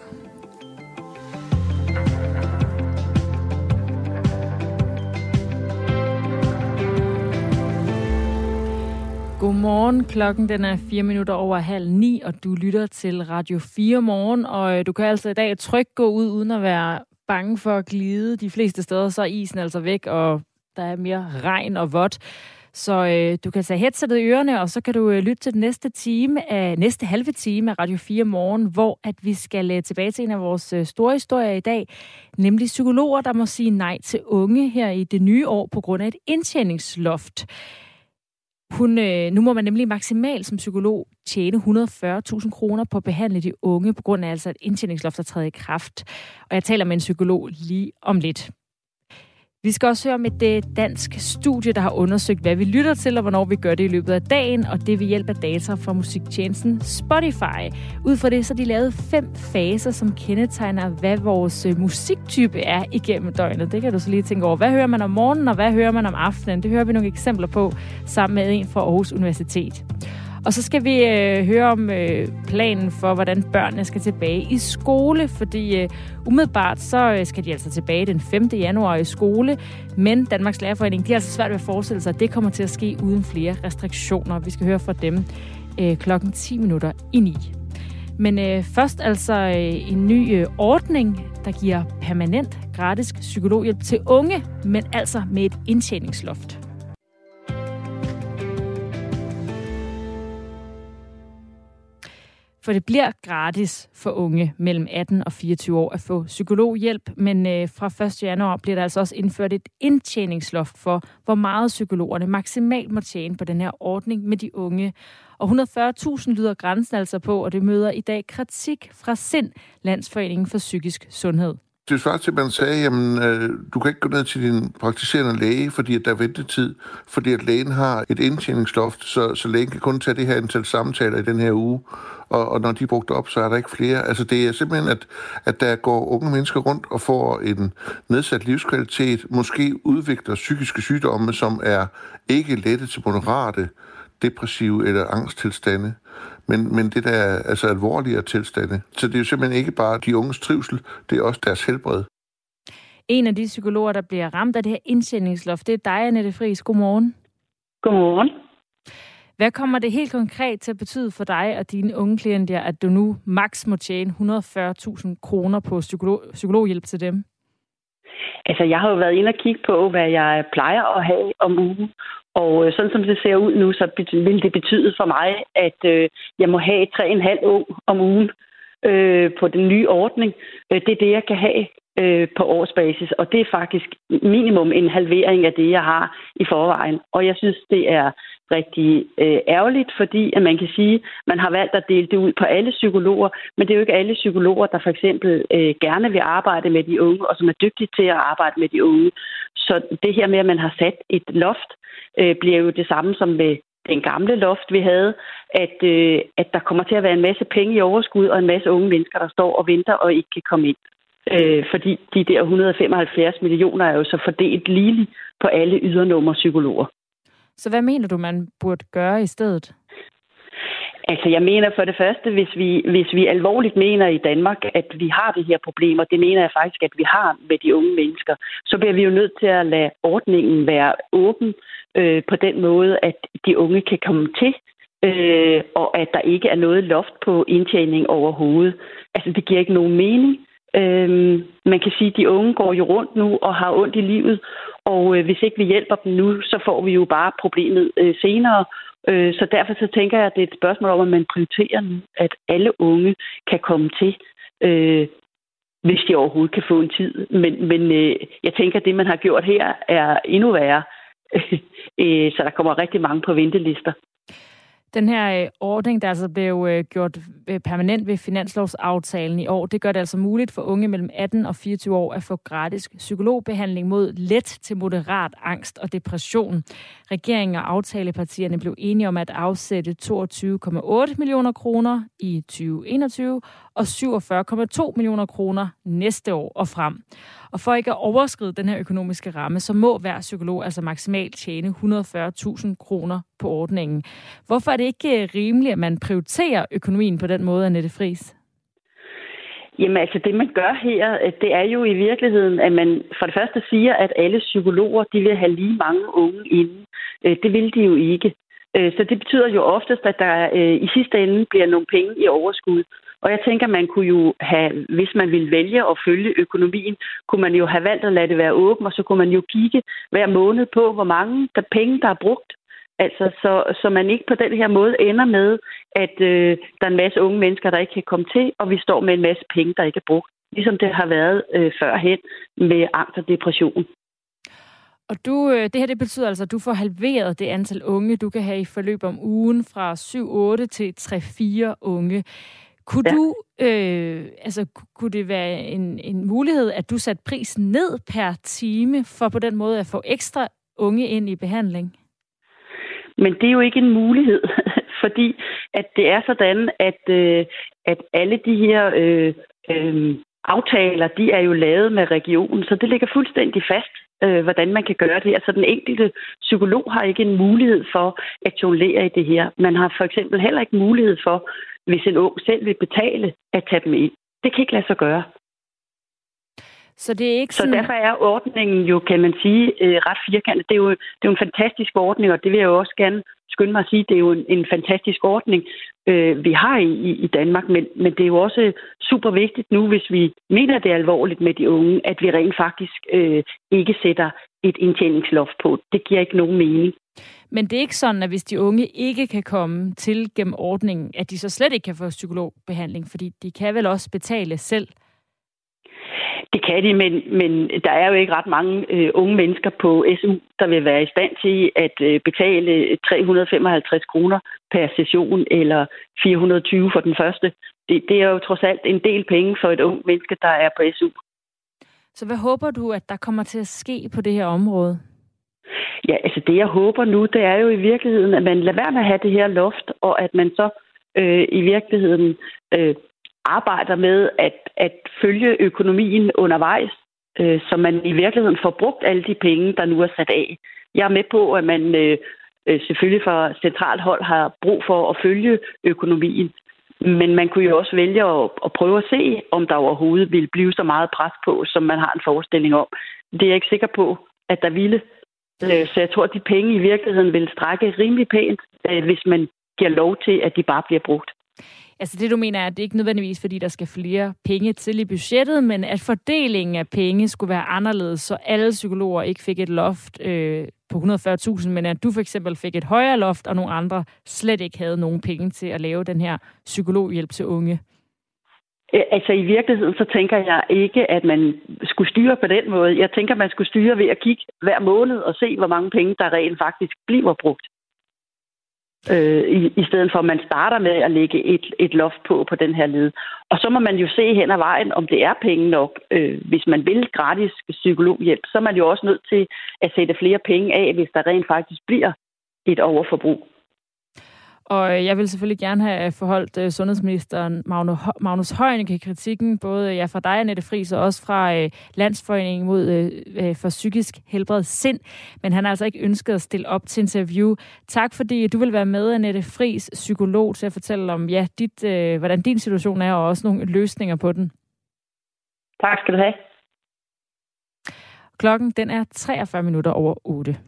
Speaker 1: Godmorgen. Klokken den er fire minutter over halv ni, og du lytter til Radio fire Morgen. Og du kan altså i dag trygt gå ud uden at være bange for at glide. De fleste steder så er isen altså væk, og der er mere regn og vådt. Så øh, du kan tage headsetet i ørerne, og så kan du øh, lytte til den næste time af, næste halve time af Radio fire Morgen, hvor at vi skal øh, tilbage til en af vores øh, store historier i dag, nemlig psykologer, der må sige nej til unge her i det nye år på grund af et indtjeningsloft. Hun, øh, nu må man nemlig maksimalt som psykolog tjene et hundrede og fyrre tusind kroner på at behandle de unge, på grund af altså et indtjeningsloft, der træder i kraft. Og jeg taler med en psykolog lige om lidt. Vi skal også høre om et dansk studie, der har undersøgt, hvad vi lytter til, og hvornår vi gør det i løbet af dagen, og det ved hjælp af data fra musiktjenesten Spotify. Ud fra det så de lavet fem faser, som kendetegner, hvad vores musiktype er igennem døgnet. Det kan du så lige tænke over. Hvad hører man om morgenen, og hvad hører man om aftenen? Det hører vi nogle eksempler på sammen med en fra Aarhus Universitet. Og så skal vi øh, høre om øh, planen for, hvordan børnene skal tilbage i skole, fordi øh, umiddelbart så øh, skal de altså tilbage den femte januar i skole, men Danmarks Lærerforening, de er altså svært ved at forestille sig, at det kommer til at ske uden flere restriktioner. Vi skal høre fra dem øh, klokken ti minutter i ni. Men øh, først altså øh, en ny øh, ordning, der giver permanent gratis psykologhjælp til unge, men altså med et indtjeningsloft. For det bliver gratis for unge mellem atten og fireogtyve år at få psykologhjælp, men øh, fra første januar bliver der altså også indført et indtjeningsloft for, hvor meget psykologerne maksimalt må tjene på den her ordning med de unge. Og et hundrede og fyrre tusind lyder grænsen altså på, og det møder i dag kritik fra SIND, Landsforeningen for Psykisk Sundhed.
Speaker 11: Det svarer til, at man sagde, jamen, øh, du kan ikke gå ned til din praktiserende læge, fordi at der er ventetid, fordi at lægen har et indtjeningsloft, så, så lægen kan kun tage det her antal samtaler i den her uge, og, og når de er brugt op, så er der ikke flere. Altså det er simpelthen, at, at der går unge mennesker rundt og får en nedsat livskvalitet, måske udvikler psykiske sygdomme, som er ikke lette til moderate, depressive eller angsttilstande. Men, men det der er altså alvorligere tilstande. Så det er jo simpelthen ikke bare de unges trivsel, det er også deres helbred.
Speaker 1: En af de psykologer, der bliver ramt af det her indtjeningsloft, det er dig, Annette Friis. Godmorgen.
Speaker 12: Godmorgen.
Speaker 1: Hvad kommer det helt konkret til at betyde for dig og dine unge klienter, at du nu maks må tjene et hundrede og fyrre tusind kroner på psykolog, psykologhjælp til dem?
Speaker 12: Altså, jeg har jo været inde og kigge på, hvad jeg plejer at have om ugen. Og sådan som det ser ud nu, så vil det betyde for mig, at øh, jeg må have tre komma fem ung om ugen øh, på den nye ordning. Det er det, jeg kan have øh, på årsbasis. Og det er faktisk minimum en halvering af det, jeg har i forvejen. Og jeg synes, det er rigtig øh, ærgerligt, fordi at man kan sige, at man har valgt at dele det ud på alle psykologer. Men det er jo ikke alle psykologer, der for eksempel øh, gerne vil arbejde med de unge, og som er dygtige til at arbejde med de unge. Så det her med, at man har sat et loft, øh, bliver jo det samme som med den gamle loft, vi havde, at, øh, at der kommer til at være en masse penge i overskud, og en masse unge mennesker, der står og venter og ikke kan komme ind. Øh, fordi de der et hundrede og femoghalvfjerds millioner er jo så fordelt ligeligt på alle ydernummer psykologer.
Speaker 1: Så hvad mener du, man burde gøre i stedet?
Speaker 12: Altså, jeg mener for det første, hvis vi, hvis vi alvorligt mener i Danmark, at vi har det her problem, og det mener jeg faktisk, at vi har med de unge mennesker, så bliver vi jo nødt til at lade ordningen være åben øh, på den måde, at de unge kan komme til, øh, og at der ikke er noget loft på indtjening overhovedet. Altså, det giver ikke nogen mening. Øh, man kan sige, at de unge går jo rundt nu og har ondt i livet, og øh, hvis ikke vi hjælper dem nu, så får vi jo bare problemet øh, senere. Så derfor så tænker jeg, at det er et spørgsmål om, at man prioriterer nu, at alle unge kan komme til, øh, hvis de overhovedet kan få en tid. Men, men øh, jeg tænker, at det, man har gjort her, er endnu værre. øh, så der kommer rigtig mange på ventelister.
Speaker 1: Den her øh, ordning, der altså blev øh, gjort øh, permanent ved finanslovsaftalen i år, det gør det altså muligt for unge mellem atten og fireogtyve år at få gratis psykologbehandling mod let til moderat angst og depression. Regeringen og aftalepartierne blev enige om at afsætte toogtyve komma otte millioner kroner i tyve enogtyve og syvogfyrre komma to millioner kroner næste år og frem. Og for ikke at overskride den her økonomiske ramme, så må hver psykolog altså maksimalt tjene et hundrede og fyrre tusind kroner på ordningen. Hvorfor er det ikke rimeligt, at man prioriterer økonomien på den måde, Annette Friis?
Speaker 12: Jamen altså, det man gør her, det er jo i virkeligheden, at man for det første siger, at alle psykologer, de vil have lige mange unge inde. Det vil de jo ikke. Så det betyder jo oftest, at der i sidste ende bliver nogle penge i overskud. Og jeg tænker, man kunne jo have, hvis man ville vælge at følge økonomien, kunne man jo have valgt at lade det være åbent, og så kunne man jo kigge hver måned på, hvor mange der penge, der er brugt. Altså, så, så man ikke på den her måde ender med, at øh, der er en masse unge mennesker, der ikke kan komme til, og vi står med en masse penge, der ikke er brugt. Ligesom det har været øh, førhen med angst og depression.
Speaker 1: Og du, det her det betyder altså, at du får halveret det antal unge, du kan have i forløb om ugen fra syv otte til tre fire unge. Kunne
Speaker 12: Ja.
Speaker 1: du, øh, altså kunne det være en, en mulighed, at du satte prisen ned per time, for på den måde at få ekstra unge ind i behandling?
Speaker 12: Men det er jo ikke en mulighed, fordi at det er sådan, at, øh, at alle de her øh, øh, aftaler, de er jo lavet med regionen, så det ligger fuldstændig fast, øh, hvordan man kan gøre det. Altså den enkelte psykolog har ikke en mulighed for at jonglere i det her. Man har for eksempel heller ikke mulighed for, hvis en ung selv vil betale, at tage dem ind. Det kan ikke lade sig gøre.
Speaker 1: Så det er ikke sådan...
Speaker 12: Så derfor er ordningen jo, kan man sige, øh, ret firkantet. Det er jo, det er jo en fantastisk ordning, og det vil jeg jo også gerne skynde mig at sige, det er jo en, en fantastisk ordning, øh, vi har i, i Danmark, men, men det er jo også super vigtigt nu, hvis vi mener det er alvorligt med de unge, at vi rent faktisk øh, ikke sætter et indtjeningsloft på. Det giver ikke nogen mening.
Speaker 1: Men det er ikke sådan, at hvis de unge ikke kan komme til gennem ordningen, at de så slet ikke kan få psykologbehandling, fordi de kan vel også betale selv?
Speaker 12: Det kan de, men, men der er jo ikke ret mange øh, unge mennesker på S U, der vil være i stand til at øh, betale tre hundrede og femoghalvtreds kroner per session, eller fire hundrede og tyve for den første. Det, det er jo trods alt en del penge for et ung menneske, der er på S U.
Speaker 1: Så hvad håber du, at der kommer til at ske på det her område?
Speaker 12: Ja, altså det jeg håber nu, det er jo i virkeligheden, at man lader være med at have det her loft, og at man så øh, i virkeligheden øh, arbejder med at, at følge økonomien undervejs, øh, så man i virkeligheden får brugt alle de penge, der nu er sat af. Jeg er med på, at man øh, selvfølgelig fra centralt hold har brug for at følge økonomien, men man kunne jo også vælge at, at prøve at se, om der overhovedet ville blive så meget pres på, som man har en forestilling om. Det er jeg ikke sikker på, at der ville. Så jeg tror, at de penge i virkeligheden vil strække rimelig pænt, hvis man giver lov til, at de bare bliver brugt.
Speaker 1: Altså det, du mener, er, at det ikke nødvendigvis, fordi der skal flere penge til i budgettet, men at fordelingen af penge skulle være anderledes, så alle psykologer ikke fik et loft øh, på et hundrede og fyrre tusind, men at du for eksempel fik et højere loft, og nogle andre slet ikke havde nogen penge til at lave den her psykologhjælp til unge.
Speaker 12: Altså i virkeligheden, så tænker jeg ikke, at man skulle styre på den måde. Jeg tænker, man skulle styre ved at kigge hver måned og se, hvor mange penge, der rent faktisk bliver brugt. Øh, i, I stedet for, at man starter med at lægge et, et loft på på den her led. Og så må man jo se hen ad vejen, om det er penge nok. Øh, hvis man vil gratis psykologhjælp, så er man jo også nødt til at sætte flere penge af, hvis der rent faktisk bliver et overforbrug.
Speaker 1: Og jeg vil selvfølgelig gerne have forholdt uh, sundhedsministeren Magnus Heunicke i kritikken, både ja, fra dig, Annette Friis, og også fra uh, Landsforeningen mod uh, for psykisk helbred sind. Men han har altså ikke ønsket at stille op til interview. Tak fordi du vil være med, Annette Friis, psykolog, til at fortælle om, ja, dit, uh, hvordan din situation er, og også nogle løsninger på den.
Speaker 12: Tak skal du have.
Speaker 1: Klokken den er treogfyrre minutter over otte.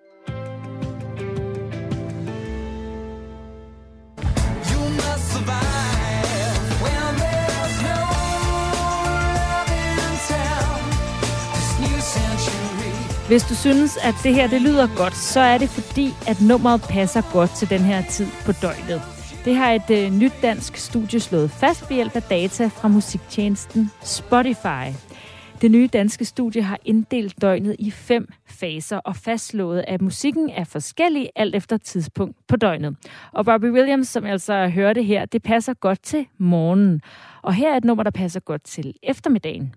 Speaker 1: Hvis du synes, at det her det lyder godt, så er det fordi, at nummeret passer godt til den her tid på døgnet. Det har et øh, nyt dansk studie slået fast ved hjælp af data fra musiktjenesten Spotify. Det nye danske studie har inddelt døgnet i fem faser og fastslået, at musikken er forskellig alt efter tidspunkt på døgnet. Og Robbie Williams, som altså hørte her, det passer godt til morgenen. Og her er et nummer, der passer godt til eftermiddagen.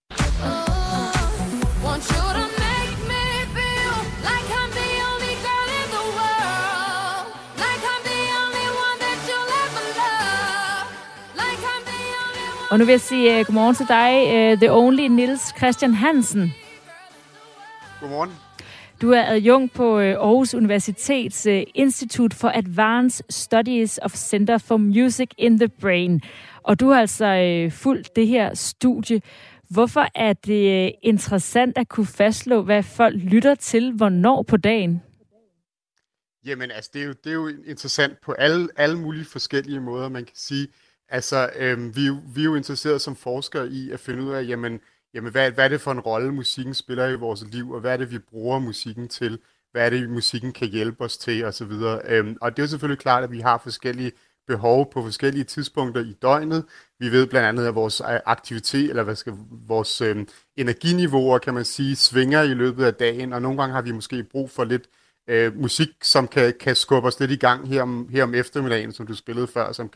Speaker 1: Og nu vil jeg sige uh, godmorgen til dig, uh, The Only Niels Christian Hansen.
Speaker 13: Godmorgen.
Speaker 1: Du er adjunkt på uh, Aarhus Universitets uh, Institute for Advanced Studies of Center for Music in the Brain. Og du har altså uh, fulgt det her studie. Hvorfor er det uh, interessant at kunne fastslå, hvad folk lytter til, hvornår på dagen?
Speaker 13: Jamen, altså, det er jo, det er jo interessant på alle, alle mulige forskellige måder, man kan sige. Altså, øhm, vi, vi er jo interesseret som forskere i at finde ud af, jamen, jamen hvad, hvad er det for en rolle, musikken spiller i vores liv, og hvad er det, vi bruger musikken til, hvad er det, musikken kan hjælpe os til, osv. Øhm, og det er jo selvfølgelig klart, at vi har forskellige behov på forskellige tidspunkter i døgnet. Vi ved blandt andet, at vores aktivitet, eller hvad skal, vores øhm, energiniveauer, kan man sige, svinger i løbet af dagen, og nogle gange har vi måske brug for lidt Øh, musik, som kan, kan skubbe os lidt i gang her om, her om eftermiddagen, som du spillede før, som kan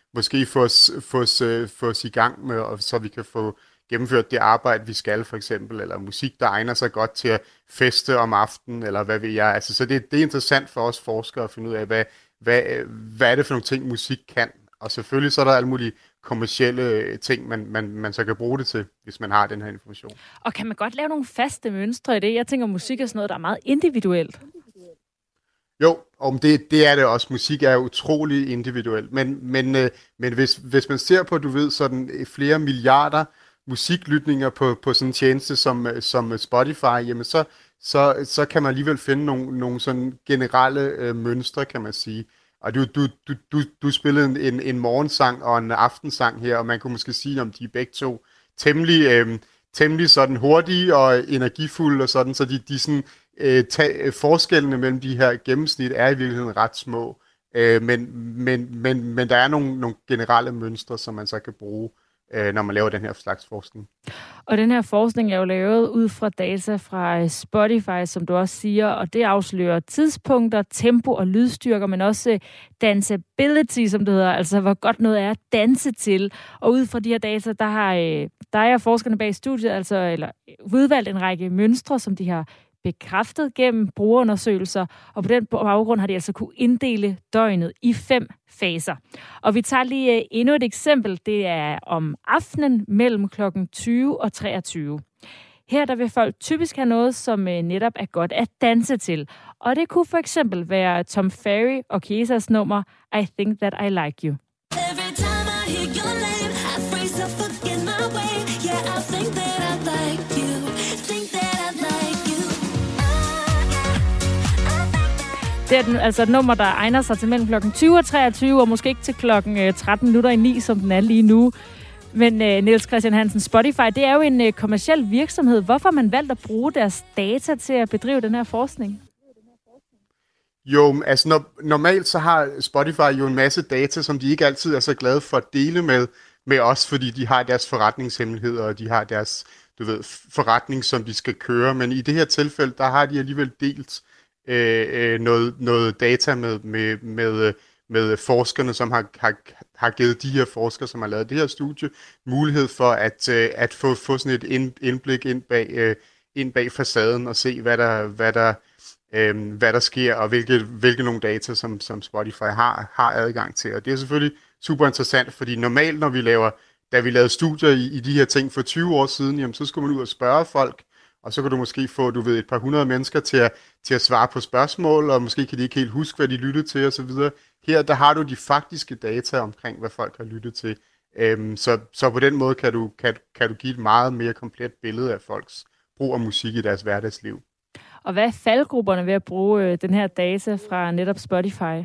Speaker 13: måske få os, få os, få os i gang med, og så vi kan få gennemført det arbejde, vi skal for eksempel, eller musik, der egner sig godt til at feste om aftenen, eller hvad ved jeg. Altså, så det, det er interessant for os forskere at finde ud af, hvad, hvad, hvad er det for nogle ting, musik kan. Og selvfølgelig så er der alle mulige kommercielle ting, man, man, man så kan bruge det til, hvis man har den her information.
Speaker 1: Og kan man godt lave nogle faste mønstre i det? Jeg tænker, musik er sådan noget, der er meget individuelt.
Speaker 13: Jo, og det, det er det også. Musik er utrolig individuelt. Men, men, øh, men hvis, hvis man ser på, du ved, sådan flere milliarder musiklytninger på, på sådan en tjeneste som, som Spotify, jamen så, så, så kan man alligevel finde nogle, nogle sådan generelle øh, mønstre, kan man sige. Og du, du, du, du, du spillede en, en morgensang og en aftensang her, og man kunne måske sige, om de er begge to temmelig, øh, temmelig sådan hurtige og energifulde og sådan, så de, de sådan, øh, ta- forskellene mellem de her gennemsnit er i virkeligheden ret små. Øh, men, men, men, men der er nogle, nogle generelle mønstre, som man så kan bruge, øh, når man laver den her slags forskning.
Speaker 1: Og den her forskning er jo lavet ud fra data fra Spotify, som du også siger, og det afslører tidspunkter, tempo og lydstyrker, men også danceability, som det hedder, altså hvor godt noget er at danse til. Og ud fra de her data, der har der er forskerne bag studiet, altså eller udvalgt en række mønstre, som de har bekræftet gennem brugerundersøgelser, og på den baggrund har de altså kunne inddele døgnet i fem faser. Og vi tager lige endnu et eksempel. Det er om aftenen mellem klokken tyve og treogtyve. Her der vil folk typisk have noget, som netop er godt at danse til. Og det kunne for eksempel være Tom Ferry og Kiesas nummer I Think That I Like You. Every time I hear your name, I freeze up in my way. Yeah, I think that I like you. Think that I like you. Det er den, altså et nummer, der egner sig til mellem klokken tyve og treogtyve, og måske ikke til klokken tretten minutter i ni, som den er lige nu. Men uh, Niels Christian Hansen, Spotify, det er jo en uh, kommerciel virksomhed. Hvorfor har man valgt at bruge deres data til at bedrive den her forskning?
Speaker 13: Jo, altså no- normalt så har Spotify jo en masse data, som de ikke altid er så glade for at dele med, med os, fordi de har deres forretningshemmeligheder, og de har deres, du ved, forretning, som de skal køre. Men i det her tilfælde, der har de alligevel delt øh, noget, noget data med, med, med, med forskerne, som har, har, har givet de her forskere, som har lavet det her studie, mulighed for at, at få, få sådan et indblik ind bag, ind bag facaden og se, hvad der, hvad der, øh, hvad der sker, og hvilke, hvilke nogle data, som, som Spotify har, har adgang til. Og det er selvfølgelig super interessant, fordi normalt, når vi laver, da vi lavede studier i, i de her ting for tyve år siden, jamen, så skulle man ud og spørge folk, og så kan du måske få, du ved, et par hundrede mennesker til at, til at svare på spørgsmål, og måske kan de ikke helt huske, hvad de lyttede til, og så videre. Her, der har du de faktiske data omkring, hvad folk har lyttet til. Øhm, så, så på den måde kan du, kan, kan du give et meget mere komplet billede af folks brug af musik i deres hverdagsliv.
Speaker 1: Og hvad er faldgrupperne ved at bruge øh, den her data fra netop Spotify?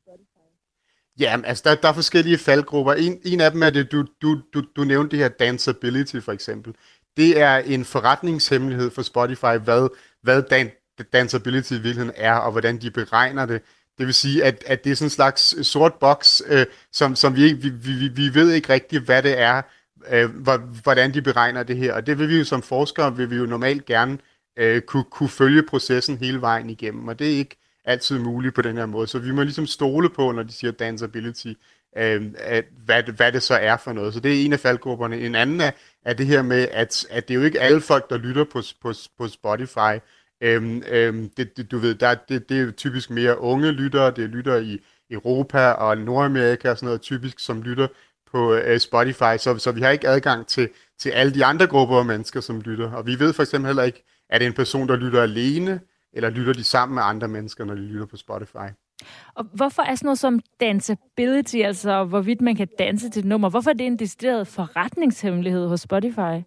Speaker 13: Ja, altså der, der er forskellige faldgrupper. En, en af dem er det, du, du, du, du nævnte det her danceability for eksempel. Det er en forretningshemmelighed for Spotify, hvad, hvad dan, danceability i virkeligheden er, og hvordan de beregner det. Det vil sige, at, at det er sådan en slags sort boks, øh, som, som vi, vi, vi, vi ved ikke rigtigt, hvad det er, øh, hvordan de beregner det her. Og det vil vi jo som forskere, vil vi jo normalt gerne øh, kunne, kunne følge processen hele vejen igennem, og det er ikke altid muligt på den her måde. Så vi må ligesom stole på, når de siger danceability, øh, at, hvad, hvad det så er for noget. Så det er en af faldgrupperne. En anden er, er det her med, at, at det er jo ikke alle folk, der lytter på, på, på Spotify. Øhm, øhm, det, det, du ved, der, det, det er typisk mere unge lyttere, det er lyttere i Europa og Nordamerika og sådan noget typisk, som lytter på øh, Spotify, så, så vi har ikke adgang til, til alle de andre grupper af mennesker, som lytter. Og vi ved for eksempel heller ikke, er det en person, der lytter alene, eller lytter de sammen med andre mennesker, når de lytter på Spotify.
Speaker 1: Og hvorfor er sådan noget som danceability, altså hvorvidt man kan danse til et nummer, hvorfor er det en decideret forretningshemmelighed hos Spotify?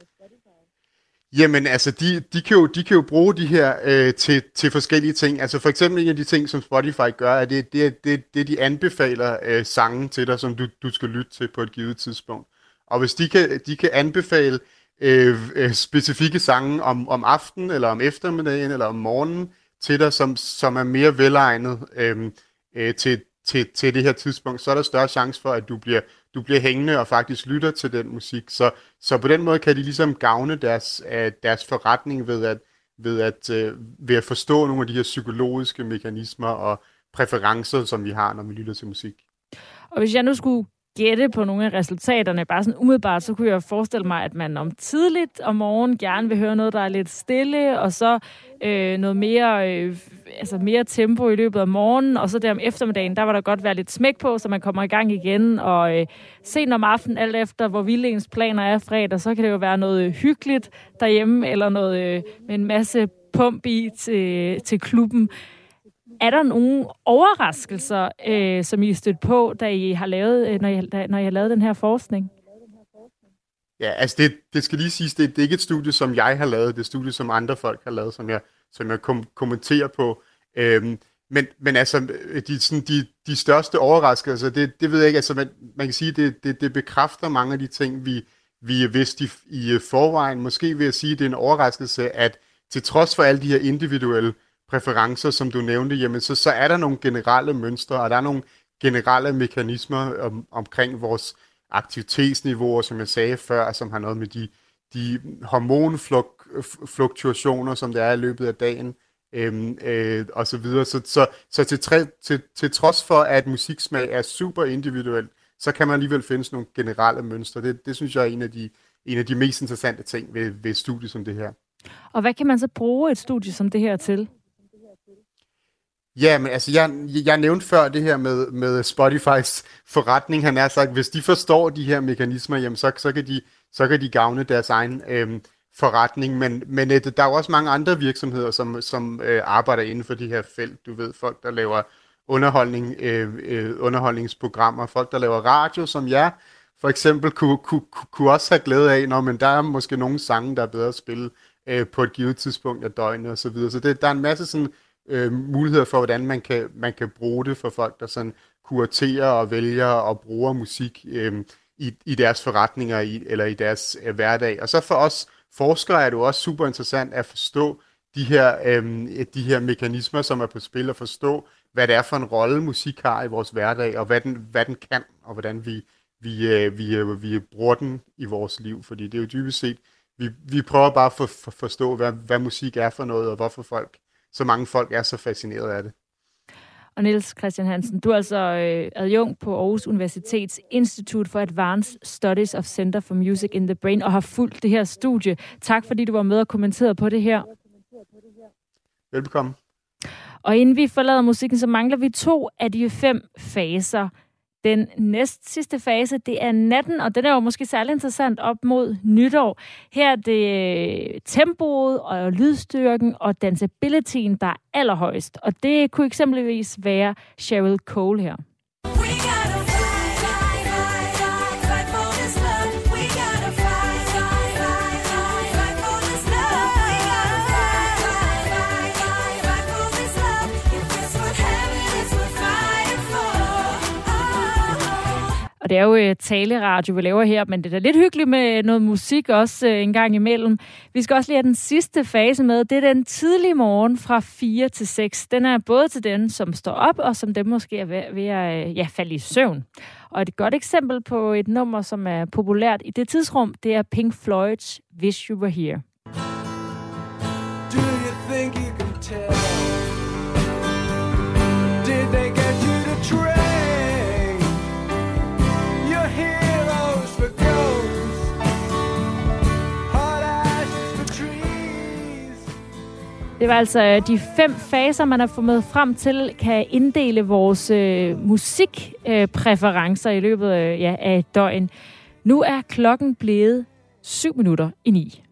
Speaker 13: Jamen, altså, de, de, kan, jo, de kan jo bruge de her øh, til, til forskellige ting. Altså, for eksempel en af de ting, som Spotify gør, er det, det, det, det de anbefaler øh, sangen til dig, som du, du skal lytte til på et givet tidspunkt. Og hvis de kan, de kan anbefale øh, øh, specifikke sange om, om aftenen, eller om eftermiddagen, eller om morgenen til dig, som, som er mere velegnet øh, øh, til, til, til det her tidspunkt, så er der større chance for, at du bliver, du bliver hængende og faktisk lytter til den musik. Så, så på den måde kan de ligesom gavne deres, øh, deres forretning ved at, ved, at, øh, ved at forstå nogle af de her psykologiske mekanismer og præferencer, som vi har, når vi lytter til musik.
Speaker 1: Og hvis jeg nu skulle gætte på nogle af resultaterne. Bare sådan umiddelbart, så kunne jeg forestille mig, at man om tidligt om morgenen gerne vil høre noget, der er lidt stille, og så øh, noget mere, øh, altså mere tempo i løbet af morgenen, og så der om eftermiddagen, der var der godt være lidt smæk på, så man kommer i gang igen, og øh, sent om aftenen, alt efter hvor vilde ens planer er fredag, så kan det jo være noget hyggeligt derhjemme, eller noget øh, med en masse pump i til, til klubben. Er der nogle overraskelser, øh, som I er stødt på, da I har lavet, øh, når, I, da, når I har lavet den her forskning?
Speaker 13: Ja, altså det, det skal lige siges, det, det er ikke et studie, som jeg har lavet, det er et studie, som andre folk har lavet, som jeg, som jeg kom, kommenterer på. Øhm, men, men altså, de, sådan, de, de største overraskelser, det, det ved jeg ikke, altså man, man kan sige, det, det, det bekræfter mange af de ting, vi, vi vidste i, i forvejen. Måske vil jeg sige, at det er en overraskelse, at til trods for alle de her individuelle præferencer, som du nævnte, jamen så, så er der nogle generelle mønstre, og der er nogle generelle mekanismer om, omkring vores aktivitetsniveauer, som jeg sagde før, som har noget med de, de hormonfluktuationer, som der er i løbet af dagen, øhm, øh, og så videre. Så, så, så til, tre, til, til trods for, at musiksmag er super individuelt, så kan man alligevel finde nogle generelle mønstre. Det, det synes jeg er en af de, en af de mest interessante ting ved, ved et studie som det her.
Speaker 1: Og hvad kan man så bruge et studie som det her til?
Speaker 13: Ja, men altså, jeg, jeg nævnte før det her med, med Spotifys forretning. Han har sagt, hvis de forstår de her mekanismer, jamen, så, så, kan, de, så kan de gavne deres egen øhm, forretning. Men, men øh, der er jo også mange andre virksomheder, som, som øh, arbejder inden for de her felt. Du ved, folk, der laver underholdning, øh, øh, underholdningsprogrammer, folk, der laver radio, som jeg for eksempel kunne, kunne, kunne også have glæde af, når men der er måske nogle sange, der er bedre at spille øh, på et givet tidspunkt af døgnet og så videre. Så det, der er en masse sådan Øh, muligheder for, hvordan man kan, man kan bruge det for folk, der sådan kuraterer og vælger og bruger musik øh, i, i deres forretninger i, eller i deres øh, hverdag. Og så for os forskere er det jo også super interessant at forstå de her, øh, de her mekanismer, som er på spil, og forstå, hvad det er for en rolle musik har i vores hverdag, og hvad den, hvad den kan, og hvordan vi, vi, øh, vi, øh, vi bruger den i vores liv. Fordi det er jo dybest set, vi, vi prøver bare at for, for, forstå, hvad, hvad musik er for noget, og hvorfor folk så mange folk er så fascineret af det.
Speaker 1: Og Niels Christian Hansen, du er altså øh, adjunkt på Aarhus Universitets Institute for Advanced Studies of Center for Music in the Brain, og har fulgt det her studie. Tak fordi du var med og kommenterede på det her.
Speaker 13: Velbekomme.
Speaker 1: Og inden vi forlader musikken, så mangler vi to af de fem faser. Den næst sidste fase, det er natten, og den er jo måske særlig interessant op mod nytår. Her er det tempoet og lydstyrken og danceabilityen, der er allerhøjst. Og det kunne eksempelvis være Cheryl Cole her. Og det er jo uh, taleradio, vi laver her, men det er da lidt hyggeligt med noget musik også uh, en gang imellem. Vi skal også lige have den sidste fase med. Det er den tidlige morgen fra fire til seks. Den er både til den, som står op, og som dem måske er ved, ved at uh, ja, falde i søvn. Og et godt eksempel på et nummer, som er populært i det tidsrum, det er Pink Floyd's Wish You Were Here.
Speaker 14: Do you think you can tell? Did they get you to train?
Speaker 1: Det var altså de fem faser, man har fået frem til, kan inddele vores øh, musikpræferencer øh, i løbet af, ja, af et døgn. Nu er klokken blevet syv minutter i ni.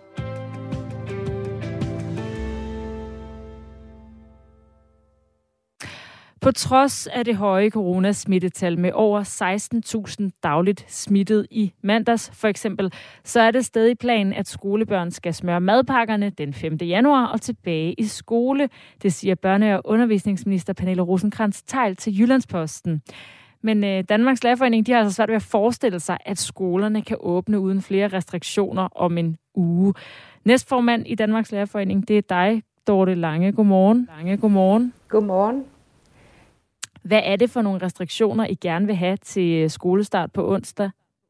Speaker 1: På trods af det høje coronasmittetal med over seksten tusind dagligt smittet i mandags for eksempel, så er det stadig planen, at skolebørn skal smøre madpakkerne den femte januar og tilbage i skole. Det siger børne- og undervisningsminister Pernille Rosenkrantz-Theil til Jyllandsposten. Men øh, Danmarks Lærerforening, de har altså svært ved at forestille sig, at skolerne kan åbne uden flere restriktioner om en uge. Næstformand i Danmarks Lærerforening, det er dig, Dorte Lange. Godmorgen. Lange, godmorgen.
Speaker 6: Godmorgen.
Speaker 1: Hvad er det for nogle restriktioner, I gerne vil have til skolestart på onsdag?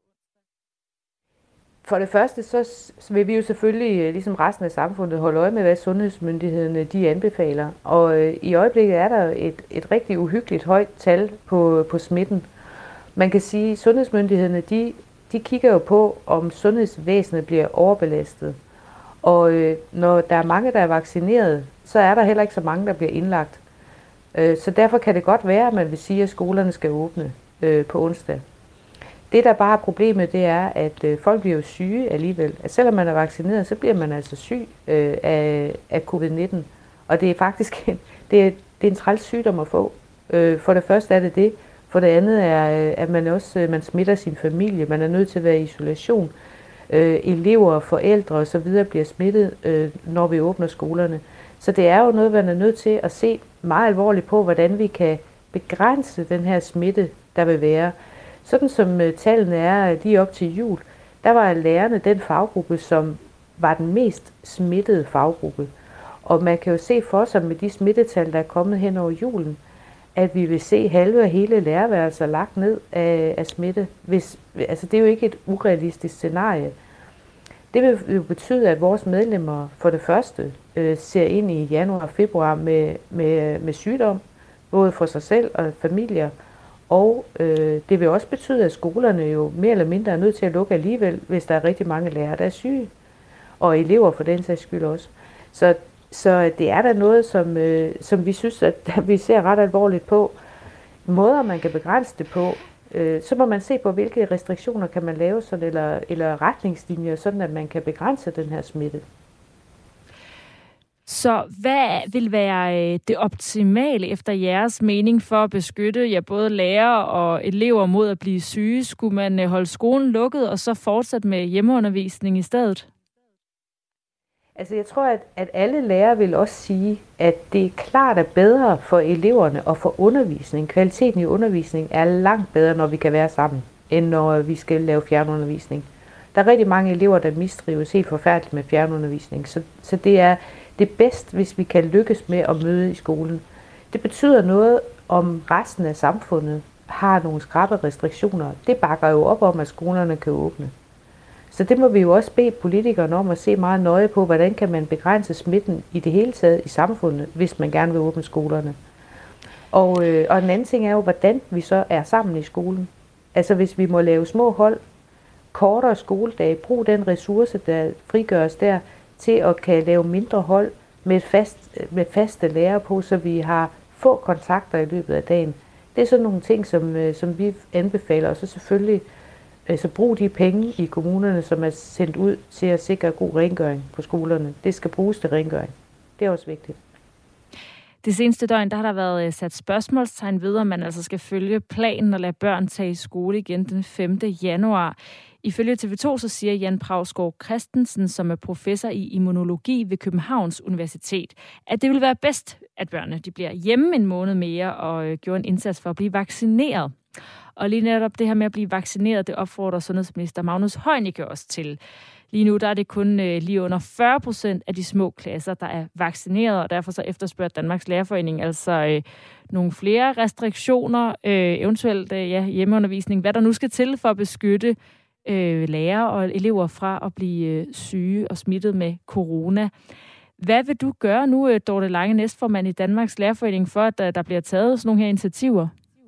Speaker 6: For det første, så vil vi jo selvfølgelig, ligesom resten af samfundet, holde øje med, hvad sundhedsmyndighederne de anbefaler. Og øh, i øjeblikket er der et, et rigtig uhyggeligt højt tal på, på smitten. Man kan sige, at sundhedsmyndighederne, de, de kigger jo på, om sundhedsvæsenet bliver overbelastet. Og øh, når der er mange, der er vaccineret, så er der heller ikke så mange, der bliver indlagt. Øh, så derfor kan det godt være, at man vil sige, at skolerne skal åbne øh, på onsdag. Det, der bare er problemet, det er, at øh, folk bliver jo syge alligevel. At selvom man er vaccineret, så bliver man altså syg øh, af, af covid nitten. Og det er faktisk det er, det er en træls sygdom at få. Øh, for det første er det det. For det andet er, at man også man smitter sin familie. Man er nødt til at være i isolation. Øh, elever, forældre og så videre bliver smittet, øh, når vi åbner skolerne. Så det er jo noget, man er nødt til at se meget alvorligt på, hvordan vi kan begrænse den her smitte, der vil være. Sådan som uh, tallene er lige op til jul, der var lærerne den faggruppe, som var den mest smittede faggruppe. Og man kan jo se for sig med de smittetal, der er kommet hen over julen, at vi vil se halve og hele lærerværelser lagt ned af, af smitte. Hvis, altså det er jo ikke et urealistisk scenarie. Det vil jo betyde, at vores medlemmer for det første øh, ser ind i januar og februar med, med, med sygdom, både for sig selv og familier. Og øh, det vil også betyde, at skolerne jo mere eller mindre er nødt til at lukke alligevel, hvis der er rigtig mange lærere, der er syge. Og elever for den sags skyld også. Så, så det er da noget, som, øh, som vi synes, at vi ser ret alvorligt på. Måder, man kan begrænse det på. Øh, så må man se på, hvilke restriktioner kan man lave, sådan, eller, eller retningslinjer, sådan at man kan begrænse den her smitte.
Speaker 1: Så hvad vil være det optimale efter jeres mening for at beskytte jer både lærere og elever mod at blive syge? Skulle man holde skolen lukket og så fortsætte med hjemmeundervisning i stedet?
Speaker 6: Altså jeg tror, at, at alle lærere vil også sige, at det er klart er bedre for eleverne og for undervisning. Kvaliteten i undervisning er langt bedre, når vi kan være sammen, end når vi skal lave fjernundervisning. Der er rigtig mange elever, der mistrives helt forfærdeligt med fjernundervisning, så, så det er det er bedst, hvis vi kan lykkes med at møde i skolen. Det betyder noget, om resten af samfundet har nogle skrappe restriktioner. Det bakker jo op om, at skolerne kan åbne. Så det må vi jo også bede politikerne om at se meget nøje på, hvordan kan man begrænse smitten i det hele taget i samfundet, hvis man gerne vil åbne skolerne. Og, øh, og en anden ting er jo, hvordan vi så er sammen i skolen. Altså hvis vi må lave små hold, kortere skoledage, brug den ressource, der frigøres der, til at kan lave mindre hold med, fast, med faste lærere på, så vi har få kontakter i løbet af dagen. Det er sådan nogle ting, som, som vi anbefaler, og så selvfølgelig altså brug de penge i kommunerne, som er sendt ud til at sikre god rengøring på skolerne. Det skal bruges til rengøring. Det er også vigtigt.
Speaker 1: Det seneste døgn, der har der været sat spørgsmålstegn ved, om man altså skal følge planen og lade børn tage i skole igen den femte januar. Ifølge T V to så siger Jan Prausgaard Christensen, som er professor i immunologi ved Københavns Universitet, at det vil være bedst, at børnene de bliver hjemme en måned mere og øh, gjorde en indsats for at blive vaccineret. Og lige netop det her med at blive vaccineret, det opfordrer sundhedsminister Magnus Heunicke også til. Lige nu der er det kun øh, lige under fyrre procent af de små klasser, der er vaccineret, og derfor så efterspørger Danmarks Lærerforening altså øh, nogle flere restriktioner, øh, eventuelt øh, ja, hjemmeundervisning, hvad der nu skal til for at beskytte øh, lærere og elever fra at blive øh, syge og smittet med corona. Hvad vil du gøre nu, øh, Dorte Lange, næstformand i Danmarks Lærerforening, for at øh, der bliver taget sådan nogle her initiativer?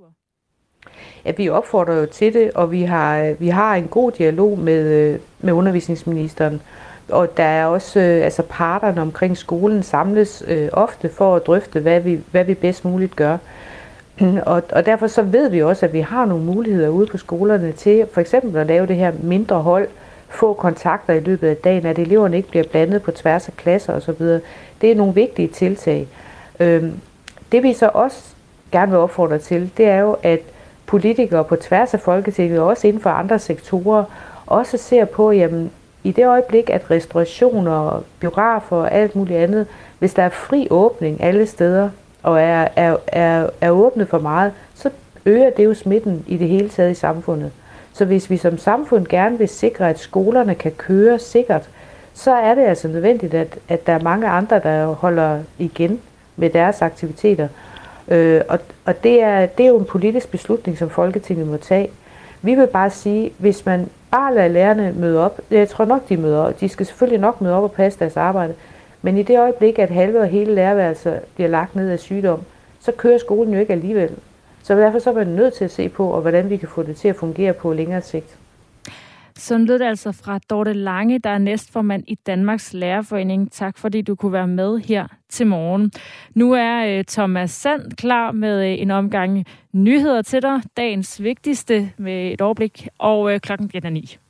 Speaker 6: Ja, vi opfordrer jo til det, og vi har, vi har en god dialog med, med undervisningsministeren. Og der er også øh, altså parterne omkring skolen samles øh, ofte for at drøfte, hvad vi, hvad vi bedst muligt gør. Og, og derfor så ved vi også, at vi har nogle muligheder ude på skolerne til for eksempel at lave det her mindre hold, få kontakter i løbet af dagen, at eleverne ikke bliver blandet på tværs af klasser osv. Det er nogle vigtige tiltag. Øhm, det vi så også gerne vil opfordre til, det er jo, at politikere på tværs af Folketinget og også inden for andre sektorer også ser på, jamen i det øjeblik, at restaurationer, biografer og alt muligt andet, hvis der er fri åbning alle steder og er, er, er, er åbnet for meget, så øger det jo smitten i det hele taget i samfundet. Så hvis vi som samfund gerne vil sikre, at skolerne kan køre sikkert, så er det altså nødvendigt, at, at der er mange andre, der holder igen med deres aktiviteter. Øh, og og det, er, det er jo en politisk beslutning, som Folketinget må tage. Vi vil bare sige, hvis man bare lader lærerne møde op, jeg tror nok, de møder op, de skal selvfølgelig nok møde op og passe deres arbejde, men i det øjeblik, at halve og hele lærerværelser bliver lagt ned af sygdom, så kører skolen jo ikke alligevel. Så derfor så er man nødt til at se på, og hvordan vi kan få det til at fungere på længere sigt.
Speaker 1: Sådan lød det altså fra Dorte Lange, der er næstformand i Danmarks Lærerforening. Tak fordi du kunne være med her til morgen. Nu er uh, Thomas Sand klar med uh, en omgang nyheder til dig. Dagens vigtigste med et overblik, og uh, klokken bliver ni.